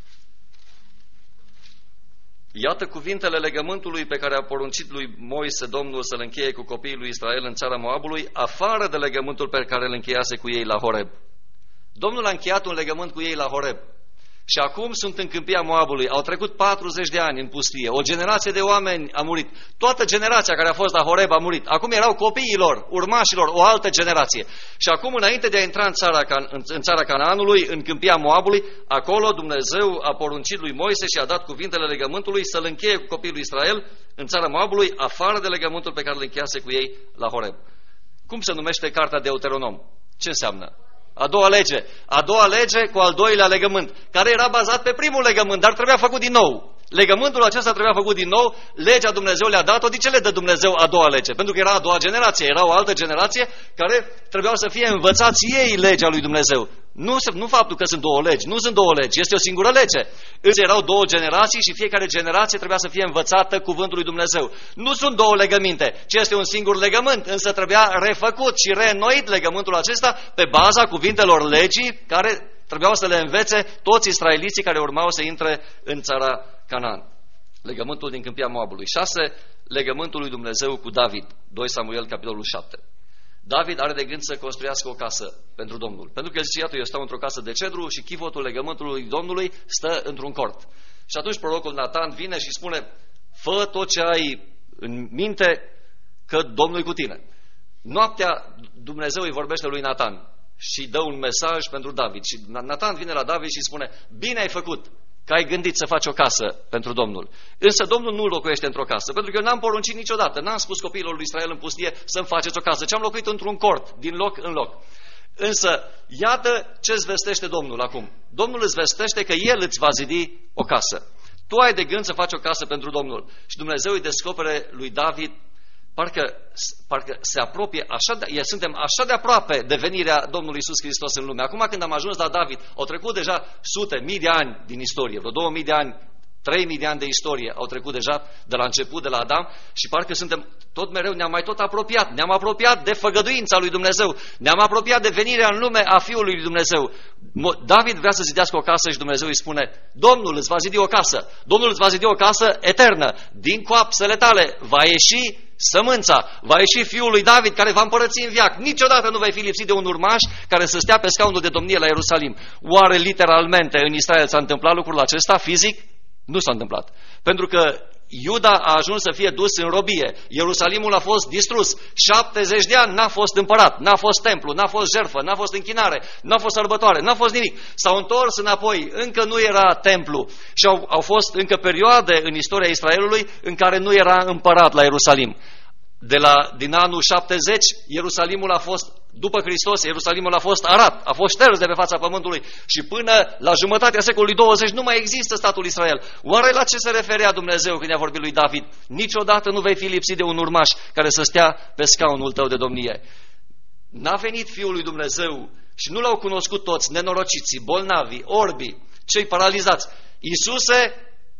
Iată cuvintele legământului pe care a poruncit lui Moise Domnul să-l încheie cu copiii lui Israel în țara Moabului, afară de legământul pe care îl încheiase cu ei la Horeb. Domnul a încheiat un legământ cu ei la Horeb. Și acum sunt în câmpia Moabului. Au trecut 40 de ani în pustie. O generație de oameni a murit. Toată generația care a fost la Horeb a murit. Acum erau copiilor, urmașilor, o altă generație. Și acum, înainte de a intra în țara Canaanului, în câmpia Moabului, acolo Dumnezeu a poruncit lui Moise și a dat cuvintele legământului să-l încheie cu copiii lui Israel în țara Moabului, afară de legământul pe care îl încheiase cu ei la Horeb. Cum se numește cartea Deuteronom? Ce înseamnă? A doua lege. A doua lege cu al doilea legământ, care era bazat pe primul legământ, dar trebuia făcut din nou. Legământul acesta trebuia făcut din nou, legea Dumnezeu le-a dat-o. De ce le dă Dumnezeu a doua lege? Pentru că era a doua generație, era o altă generație care trebuiau să fie învățați ei legea lui Dumnezeu. Nu faptul că sunt două legi, nu sunt două legi, este o singură lege. Însă erau două generații și fiecare generație trebuia să fie învățată cuvântul lui Dumnezeu. Nu sunt două legăminte, ci este un singur legământ, însă trebuia refăcut și reînnoit legământul acesta pe baza cuvintelor legii care trebuiau să le învețe toți israeliții care urmau să intre în țara Canaan. Legământul din câmpia Moabului. 6. Legământul lui Dumnezeu cu David. 2 Samuel, capitolul 7. David are de gând să construiască o casă pentru Domnul. Pentru că el zice, iată, eu stau într-o casă de cedru și chivotul legământului Domnului stă într-un cort. Și atunci prorocul Natan vine și spune, fă tot ce ai în minte, că Domnul e cu tine. Noaptea Dumnezeu îi vorbește lui Natan și dă un mesaj pentru David. Și Natan vine la David și spune, bine ai făcut că ai gândit să faci o casă pentru Domnul. Însă Domnul nu locuiește într-o casă, pentru că eu n-am poruncit niciodată, n-am spus copiilor lui Israel în pustie să-mi faceți o casă, ci am locuit într-un cort, din loc în loc. Însă, iată ce îți vestește Domnul acum. Domnul îți vestește că El îți va zidi o casă. Tu ai de gând să faci o casă pentru Domnul. Și Dumnezeu îi descopere lui David, parcă se apropie, suntem așa de aproape de venirea Domnului Iisus Hristos în lume. Acum când am ajuns la David, au trecut deja sute, mii de ani din istorie, vreo 2000 de ani, 3000 de ani de istorie au trecut deja de la început, de la Adam, și parcă suntem tot mereu, ne-am mai tot apropiat. Ne-am apropiat de făgăduința lui Dumnezeu, ne-am apropiat de venirea în lume a Fiului lui Dumnezeu. David vrea să zidească o casă și Dumnezeu îi spune, Domnul îți va zidi o casă, Domnul îți va zidi o casă eternă, din coapsele tale va ieși sămânța, va ieși Fiul lui David care va împărăți în veac. Niciodată nu vei fi lipsit de un urmaș care să stea pe scaunul de domnie la Ierusalim. Oare literalmente în Israel s-a întâmplat lucrul acesta fizic? Nu s-a întâmplat. Pentru că Iuda a ajuns să fie dus în robie. Ierusalimul a fost distrus. 70 de ani n-a fost împărat, n-a fost templu, n-a fost jertfă, n-a fost închinare, n-a fost sărbătoare, n-a fost nimic. S-au întors înapoi, încă nu era templu și au fost încă perioade în istoria Israelului în care nu era împărat la Ierusalim. Din anul 70, Ierusalimul a fost, după Hristos, Ierusalimul a fost arat, a fost șters de pe fața pământului și până la jumătatea secolului 20 nu mai există statul Israel. Oare la ce se referea Dumnezeu când i-a vorbit lui David? Niciodată nu vei fi lipsit de un urmaș care să stea pe scaunul tău de domnie. N-a venit Fiul lui Dumnezeu și nu l-au cunoscut toți, nenorociții, bolnavii, orbii, cei paralizați. Iisuse,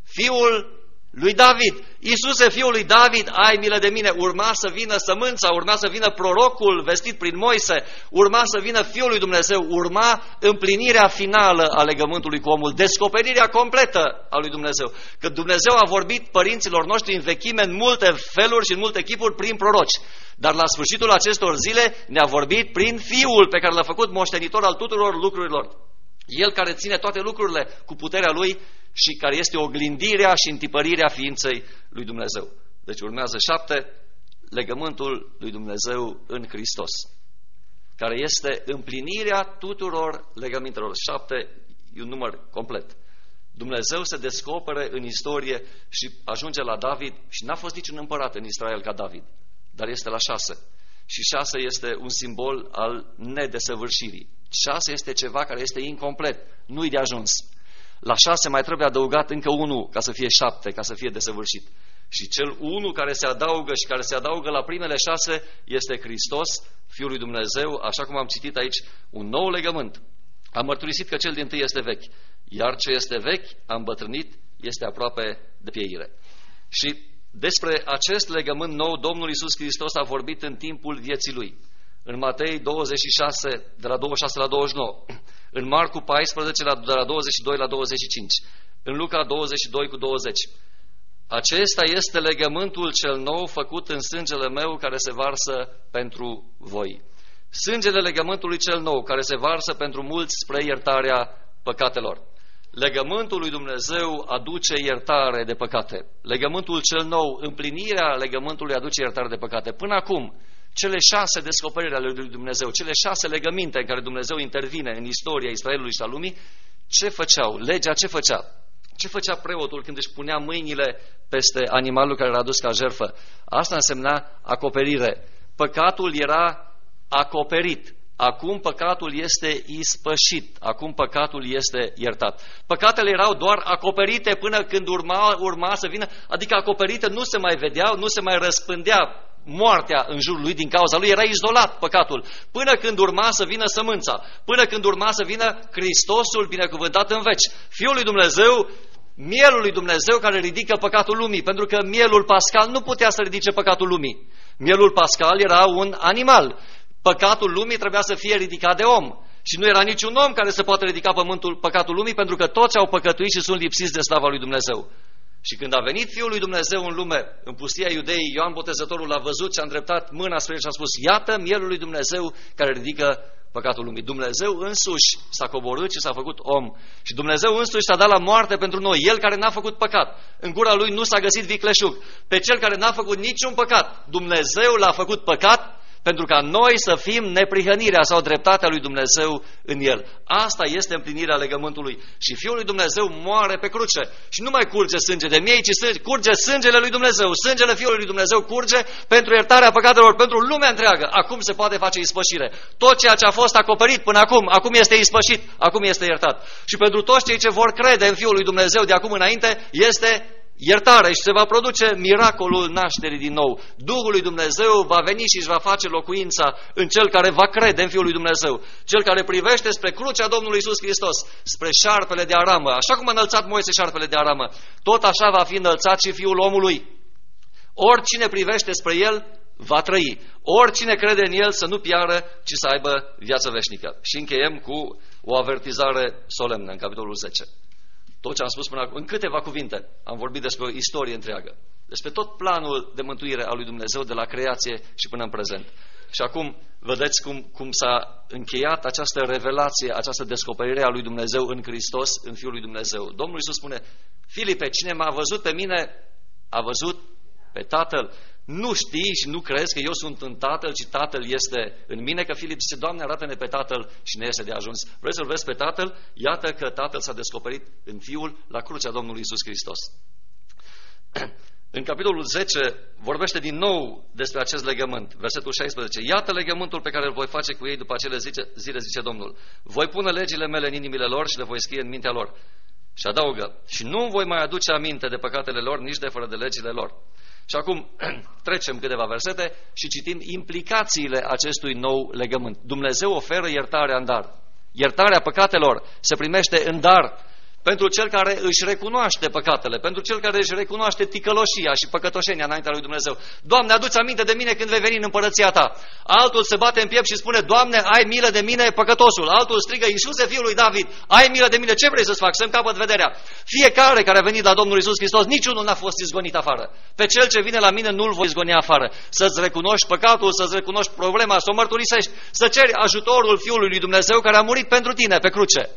Fiul lui David. Iisuse, Fiul lui David, ai milă de mine. Urma să vină sămânța, urma să vină prorocul vestit prin Moise, urma să vină Fiul lui Dumnezeu, urma împlinirea finală a legământului cu omul, descoperirea completă a lui Dumnezeu. Că Dumnezeu a vorbit părinților noștri în vechime în multe feluri și în multe chipuri prin proroci. Dar la sfârșitul acestor zile ne-a vorbit prin Fiul pe care l-a făcut moștenitor al tuturor lucrurilor. El care ține toate lucrurile cu puterea Lui și care este oglindirea și întipărirea ființei lui Dumnezeu. Deci urmează 7, legământul lui Dumnezeu în Hristos, care este împlinirea tuturor legămintelor. 7 e un număr complet. Dumnezeu se descopere în istorie și ajunge la David și n-a fost niciun împărat în Israel ca David, dar este la 6. Și 6 este un simbol al nedesăvârșirii. 6 este ceva care este incomplet, nu-i de ajuns. La 6 mai trebuie adăugat încă 1 ca să fie 7, ca să fie desăvârșit. Și cel 1 care se adaugă și care se adaugă la primele 6 este Hristos, Fiul lui Dumnezeu, așa cum am citit aici, un nou legământ. Am mărturisit că cel dintâi este vechi, iar ce este vechi, a îmbătrânit, este aproape de pieire. Și despre acest legământ nou, Domnul Iisus Hristos a vorbit în timpul vieții Lui. În Matei 26, de la 26 la 29, în Marcu 14, de la 22 la 25, în Luca 22 cu 20. Acesta este legământul cel nou făcut în sângele meu care se varsă pentru voi. Sângele legământului cel nou care se varsă pentru mulți spre iertarea păcatelor. Legământul lui Dumnezeu aduce iertare de păcate. Legământul cel nou, împlinirea legământului aduce iertare de păcate. Până acum, cele 6 descoperiri ale lui Dumnezeu, cele 6 legăminte în care Dumnezeu intervine în istoria Israelului și a lumii, ce făceau? Legea ce făcea? Ce făcea preotul când își punea mâinile peste animalul care era adus ca jertfă? Asta însemna acoperire. Păcatul era acoperit. Acum păcatul este ispășit. Acum păcatul este iertat. Păcatele erau doar acoperite până când urma să vină, adică acoperite, nu se mai vedeau, nu se mai răspândea moartea în jurul lui din cauza lui, era izolat păcatul, până când urma să vină sămânța, până când urma să vină Hristosul binecuvântat în veci, Fiul lui Dumnezeu, mielul lui Dumnezeu care ridică păcatul lumii, pentru că mielul pascal nu putea să ridice păcatul lumii. Mielul pascal era un animal. Păcatul lumii trebuia să fie ridicat de om. Și nu era niciun om care să poată ridica păcatul lumii, pentru că toți au păcătuit și sunt lipsiți de slava lui Dumnezeu. Și când a venit Fiul lui Dumnezeu în lume, în pustia Iudeii, Ioan Botezătorul l-a văzut și a îndreptat mâna spre el și a spus: iată mielul lui Dumnezeu care ridică păcatul lumii. Dumnezeu însuși s-a coborât și s-a făcut om. Și Dumnezeu însuși s-a dat la moarte pentru noi. El care n-a făcut păcat. În gura lui nu s-a găsit vicleșug. Pe cel care n-a făcut niciun păcat, Dumnezeu l-a făcut păcat pentru ca noi să fim neprihănirea sau dreptatea lui Dumnezeu în el. Asta este împlinirea legământului. Și Fiul lui Dumnezeu moare pe cruce. Și nu mai curge sânge de miei, ci curge sângele lui Dumnezeu. Sângele Fiului lui Dumnezeu curge pentru iertarea păcatelor, pentru lumea întreagă. Acum se poate face ispășire. Tot ceea ce a fost acoperit până acum este ispășit, acum este iertat. Și pentru toți cei ce vor crede în Fiul lui Dumnezeu de acum înainte, este iertare și se va produce miracolul nașterii din nou. Duhul lui Dumnezeu va veni și își va face locuința în cel care va crede în Fiul lui Dumnezeu. Cel care privește spre crucea Domnului Iisus Hristos, spre șarpele de aramă. Așa cum a înălțat Moise șarpele de aramă, tot așa va fi înălțat și Fiul omului. Oricine privește spre el va trăi. Oricine crede în el să nu piară, ci să aibă viață veșnică. Și încheiem cu o avertizare solemnă în capitolul 10. Tot ce am spus până acum, în câteva cuvinte, am vorbit despre o istorie întreagă, despre tot planul de mântuire al lui Dumnezeu de la creație și până în prezent. Și acum vedeți cum s-a încheiat această revelație, această descoperire a lui Dumnezeu în Hristos, în Fiul lui Dumnezeu. Domnul Iisus spune: Filipe, cine m-a văzut pe mine, a văzut pe Tatăl. Nu știi și nu crezi că eu sunt în Tatăl și Tatăl este în mine? Că Filip zice: Doamne, arată-ne pe Tatăl și ne este de ajuns. Vrei să-L vezi pe Tatăl? Iată că Tatăl s-a descoperit în Fiul la crucea Domnului Iisus Hristos. În capitolul 10 vorbește din nou despre acest legământ. Versetul 16. Iată legământul pe care îl voi face cu ei după acele zile, zice Domnul. Voi pune legile mele în inimile lor și le voi scrie în mintea lor. Și adaugă: și nu voi mai aduce aminte de păcatele lor, nici de fără de legile lor. Și acum trecem câteva versete și citim implicațiile acestui nou legământ. Dumnezeu oferă iertarea în dar. Iertarea păcatelor se primește în dar pentru cel care își recunoaște păcatele, pentru cel care își recunoaște ticăloșia și păcătoșenia înaintea lui Dumnezeu. Doamne, adu-ți aminte de mine când vei veni în împărăția ta. Altul se bate în piept și spune: Doamne, ai milă de mine, păcătosul. Altul strigă: Iisuse, Fiul lui David, ai milă de mine, ce vrei să-ți fac? Să-mi capăt vederea. Fiecare care a venit la Domnul Iisus Hristos, niciunul n-a fost izgonit afară. Pe cel ce vine la mine nu-l voi izgoni afară. Să-ți recunoști păcatul, să-ți recunoști problema, să o mărturisești, să ceri ajutorul Fiului lui Dumnezeu care a murit pentru tine pe cruce.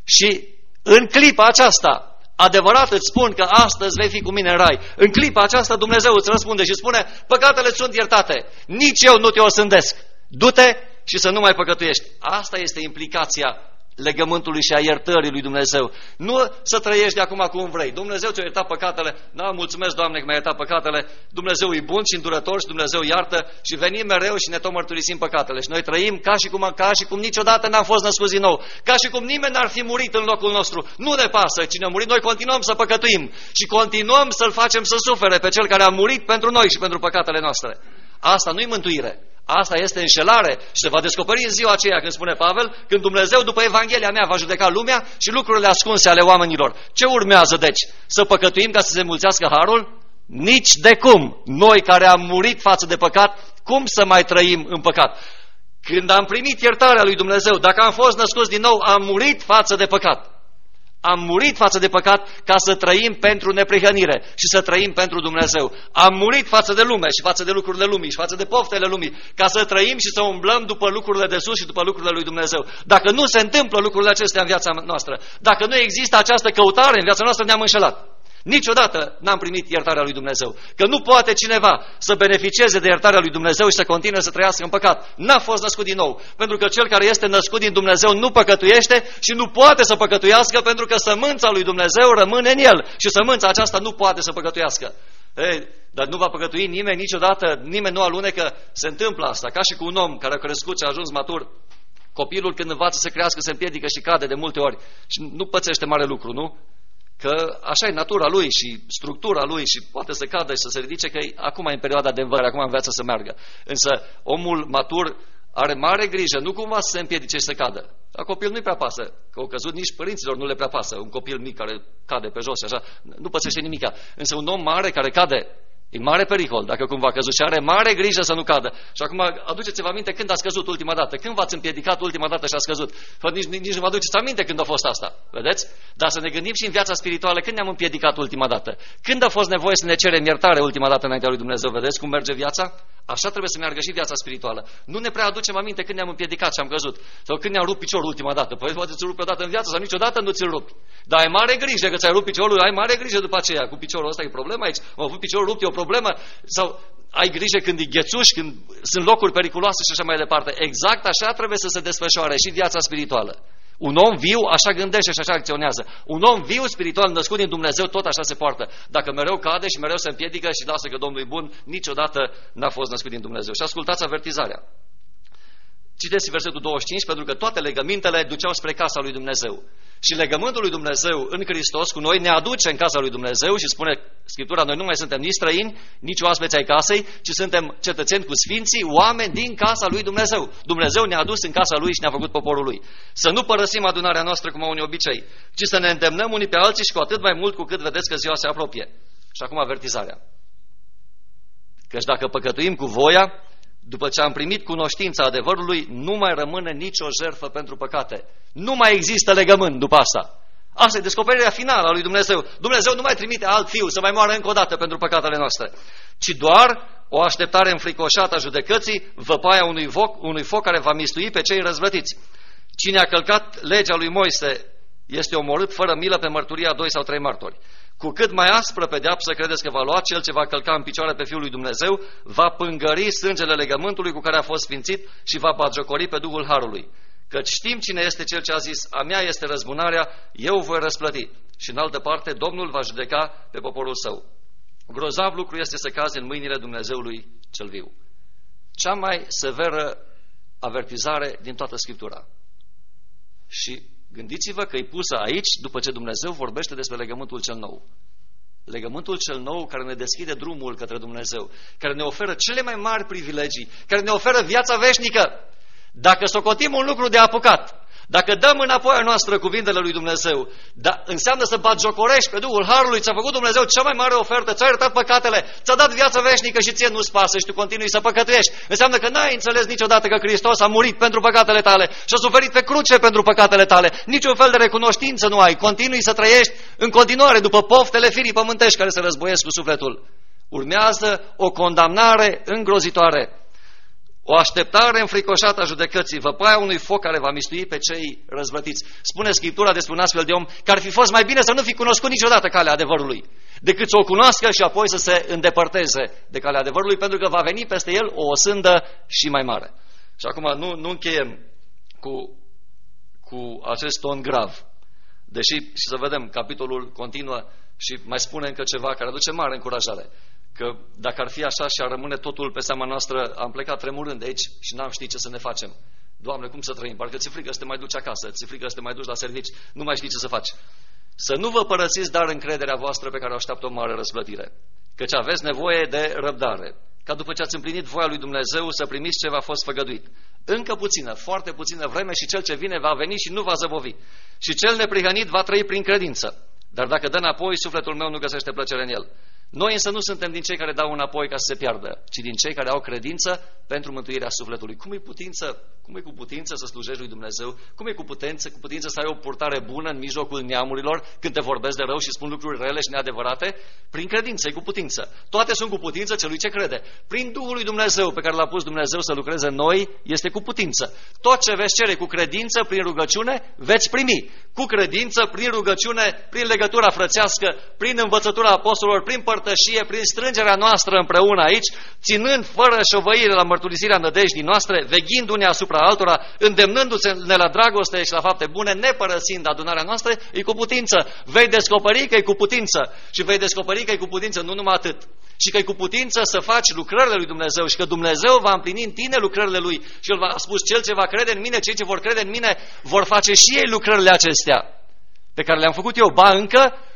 Și în clipa aceasta, adevărat îți spun că astăzi vei fi cu mine în rai. În clipa aceasta Dumnezeu îți răspunde și spune: păcatele sunt iertate, nici eu nu te osândesc. Du-te și să nu mai păcătuiești. Asta este implicația legământului și a iertării lui Dumnezeu. Nu să trăiești de acum cum vrei. Dumnezeu ți-a iertat păcatele. Da, mulțumesc, Doamne, că mi-a iertat păcatele. Dumnezeu e bun și îndurător și Dumnezeu iartă și venim mereu și ne tot mărturisim păcatele. Și noi trăim ca și cum niciodată n-am fost născuți din nou. Ca și cum nimeni n-ar fi murit în locul nostru. Nu ne pasă cine a murit. Noi continuăm să păcătuim și continuăm să-L facem să sufere pe Cel care a murit pentru noi și pentru păcatele noastre. Asta nu-i mântuire. Asta este înșelare și se va descoperi în ziua aceea, când spune Pavel, când Dumnezeu după Evanghelia mea va judeca lumea și lucrurile ascunse ale oamenilor. Ce urmează deci? Să păcătuim ca să se înmulțească harul? Nici de cum! Noi care am murit față de păcat, cum să mai trăim în păcat? Când am primit iertarea lui Dumnezeu, dacă am fost născuți din nou, am murit față de păcat. Am murit față de păcat ca să trăim pentru neprihănire și să trăim pentru Dumnezeu. Am murit față de lume și față de lucrurile lumii și față de poftele lumii ca să trăim și să umblăm după lucrurile de sus și după lucrurile lui Dumnezeu. Dacă nu se întâmplă lucrurile acestea în viața noastră, dacă nu există această căutare în viața noastră, ne-am înșelat. Niciodată n-am primit iertarea lui Dumnezeu. Că nu poate cineva să beneficieze de iertarea lui Dumnezeu și să continue să trăiască în păcat. N-a fost născut din nou. Pentru că cel care este născut din Dumnezeu nu păcătuiește și nu poate să păcătuiască, pentru că sămânța lui Dumnezeu rămâne în el. Și sămânța aceasta nu poate să păcătuiască. Dar nu va păcătui nimeni niciodată, nimeni nu alunecă. Se întâmplă asta, ca și cu un om care a crescut și a ajuns matur. Copilul când învață să crească se împiedică și cade de multe ori. Și nu pățește mare lucru, nu? Că așa e natura lui și structura lui și poate să cadă și să se ridice, că acum e în perioada de învățare, acum învață să meargă. Însă omul matur are mare grijă, nu cumva să se împiedice și să cadă. La copil nu-i prea pasă, că au căzut nici părinților nu le prea pasă. Un copil mic care cade pe jos și așa, nu pățește nimica. Însă un om mare care cade, E mare pericol dacă cumva a căzut și are mare grijă să nu cadă. Și acum aduceți-vă aminte când ați căzut ultima dată, când v-ați împiedicat ultima dată și ați căzut. Nici nu vă aduceți aminte când a fost asta, vedeți? Dar să ne gândim și în viața spirituală când ne-am împiedicat ultima dată. Când a fost nevoie să ne cerem iertare ultima dată înaintea lui Dumnezeu, vedeți cum merge viața? Așa trebuie să meargă și viața spirituală. Nu ne prea aducem aminte când ne-am împiedicat și am căzut. Sau când ne-am rupt piciorul ultima dată. Păi poate ți-l rupi odată în viață sau niciodată nu ți-l rupi. Dar ai mare grijă că ți-ai rupt piciorul, ai mare grijă după aceea. Cu piciorul ăsta e problema aici. Am avut piciorul rupt, e o problemă. Sau ai grijă când e ghețuș, când sunt locuri periculoase și așa mai departe. Exact așa trebuie să se desfășoare și viața spirituală. Un om viu așa gândește și așa acționează. Un om viu spiritual născut din Dumnezeu tot așa se poartă. Dacă mereu cade și mereu se împiedică și lasă că Domnul e bun, niciodată n-a fost născut din Dumnezeu. Și ascultați avertizarea. Citeți versetul 25, pentru că toate legămintele duceau spre casa lui Dumnezeu. Și legământul lui Dumnezeu în Hristos cu noi ne aduce în casa lui Dumnezeu și spune Scriptura, noi nu mai suntem nici străini, nici oaspeți ai casei, ci suntem cetățeni cu sfinții, oameni din casa lui Dumnezeu. Dumnezeu ne-a adus în casa lui și ne-a făcut poporul lui. Să nu părăsim adunarea noastră cum au unii obicei, ci să ne îndemnăm unii pe alții și cu atât mai mult cu cât vedeți că ziua se apropie. Și acum avertizarea. Căci dacă păcătuim cu voia, după ce am primit cunoștința adevărului, nu mai rămâne nicio jertfă pentru păcate. Nu mai există legământ după asta. Asta e descoperirea finală a lui Dumnezeu. Dumnezeu nu mai trimite alt fiu să mai moară încă o dată pentru păcatele noastre, ci doar o așteptare înfricoșată a judecății, văpaia unui foc care va mistui pe cei răzvrătiți. Cine a călcat legea lui Moise este omorât fără milă pe mărturia 2 sau 3 martori. Cu cât mai aspră pedeapsă credeți că va lua cel ce va călca în picioare pe Fiul lui Dumnezeu, va pângări sângele legământului cu care a fost sfințit și va batjocori pe Duhul Harului. Căci știm cine este cel ce a zis, a mea este răzbunarea, eu voi răsplăti. Și în altă parte, Domnul va judeca pe poporul său. Grozav lucru este să cazi în mâinile Dumnezeului cel viu. Cea mai severă avertizare din toată Scriptura. Și gândiți-vă că e pusă aici după ce Dumnezeu vorbește despre legământul cel nou. Legământul cel nou care ne deschide drumul către Dumnezeu, care ne oferă cele mai mari privilegii, care ne oferă viața veșnică. Dacă socotim un lucru de apucat, dacă dăm înapoi a noastră cuvintele lui Dumnezeu, înseamnă să batjocorești pe Duhul Harului, ți-a făcut Dumnezeu cea mai mare ofertă, ți-a iertat păcatele, ți-a dat viața veșnică și ție nu-ți pasă și tu continui să păcătuiești. Înseamnă că n-ai înțeles niciodată că Hristos a murit pentru păcatele tale și a suferit pe cruce pentru păcatele tale. Niciun fel de recunoștință nu ai, continui să trăiești în continuare după poftele firii pământești care se războiesc cu sufletul. Urmează o condamnare îngrozitoare. O așteptare înfricoșată a judecății, văpaia unui foc care va mistui pe cei răzvrătiți. Spune Scriptura despre un astfel de om că ar fi fost mai bine să nu fi cunoscut niciodată calea adevărului, decât să o cunoască și apoi să se îndepărteze de calea adevărului, pentru că va veni peste el o osândă și mai mare. Și acum nu încheiem cu acest ton grav, deși, și să vedem, capitolul continuă și mai spune încă ceva care aduce mare încurajare. Că dacă ar fi așa și ar rămâne totul pe seama noastră, am plecat tremurând de aici și n-am ști ce să ne facem. Doamne, cum să trăim? Parcă ți-e frică să te mai duci acasă, ți-e frică să te mai duci la servici, nu mai știi ce să faci. Să nu vă părăsiți dar încrederea voastră pe care o așteaptă o mare răsplătire, căci aveți nevoie de răbdare, ca după ce ați împlinit voia lui Dumnezeu să primiți ce v-a fost făgăduit. Încă puțină, foarte puțină vreme și cel ce vine va veni și nu va zăbovi. Și cel neprihănit va trăi prin credință. Dar dacă dă înapoi, sufletul meu nu găsește plăcere în el. Noi însă nu suntem din cei care dau înapoi ca să se piardă, ci din cei care au credință pentru mântuirea sufletului. Cum e cu putință să slujești lui Dumnezeu? Cum e cu putință să ai o purtare bună în mijlocul neamurilor când te vorbesc de rău și spun lucruri rele și neadevărate? Prin credință, e cu putință. Toate sunt cu putință celui ce crede. Prin Duhul lui Dumnezeu pe care l-a pus Dumnezeu să lucreze în noi, este cu putință. Tot ce veți cere cu credință, prin rugăciune, veți primi. Cu credință, prin rugăciune, prin legătura frățească, prin învățătura apostolilor, prin părtășie, prin strângerea noastră împreună aici, ținând fără șovăire la mărturisirea nădejdii noastre, veghind unii asupra altora, îndemnându-ne la dragoste și la fapte bune, nepărăsind adunarea noastră, e cu putință. Vei descoperi că e cu putință și vei descoperi că e cu putință nu numai atât, ci că e cu putință să faci lucrările lui Dumnezeu și că Dumnezeu va împlini în tine lucrările lui și El a spus, cel ce va crede în mine, cei ce vor crede în mine, vor face și ei lucrările acestea pe care le-am făcut eu, ba încă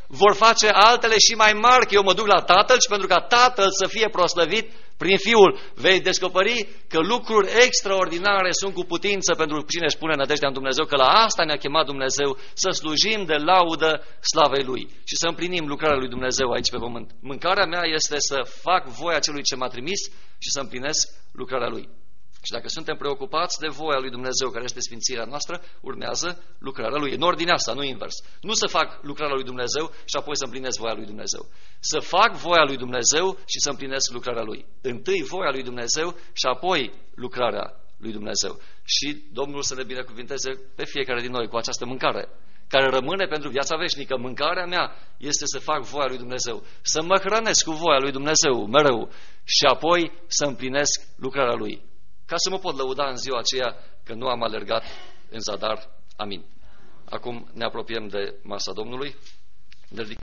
vor face altele și mai mari, că eu mă duc la Tatăl și pentru ca Tatăl să fie proslăvit prin Fiul. Vei descoperi că lucruri extraordinare sunt cu putință pentru cine își pune nădejdea în Dumnezeu, că la asta ne-a chemat Dumnezeu, să slujim de laudă slavei Lui și să împlinim lucrarea Lui Dumnezeu aici pe pământ. Mâncarea mea este să fac voia Celui ce m-a trimis și să împlinesc lucrarea Lui. Și dacă suntem preocupați de voia lui Dumnezeu, care este sfințirea noastră, urmează lucrarea Lui. În ordinea asta, nu invers. Nu să fac lucrarea lui Dumnezeu și apoi să împlinesc voia lui Dumnezeu. Să fac voia lui Dumnezeu și să împlinesc lucrarea Lui. Întâi voia lui Dumnezeu și apoi lucrarea lui Dumnezeu. Și Domnul să ne binecuvinteze pe fiecare din noi cu această mâncare, care rămâne pentru viața veșnică. Mâncarea mea este să fac voia lui Dumnezeu, să mă hrănesc cu voia lui Dumnezeu mereu și apoi să împlinesc lucrarea Lui, ca să mă pot lăuda în ziua aceea că nu am alergat în zadar. Amin. Acum ne apropiem de masa Domnului.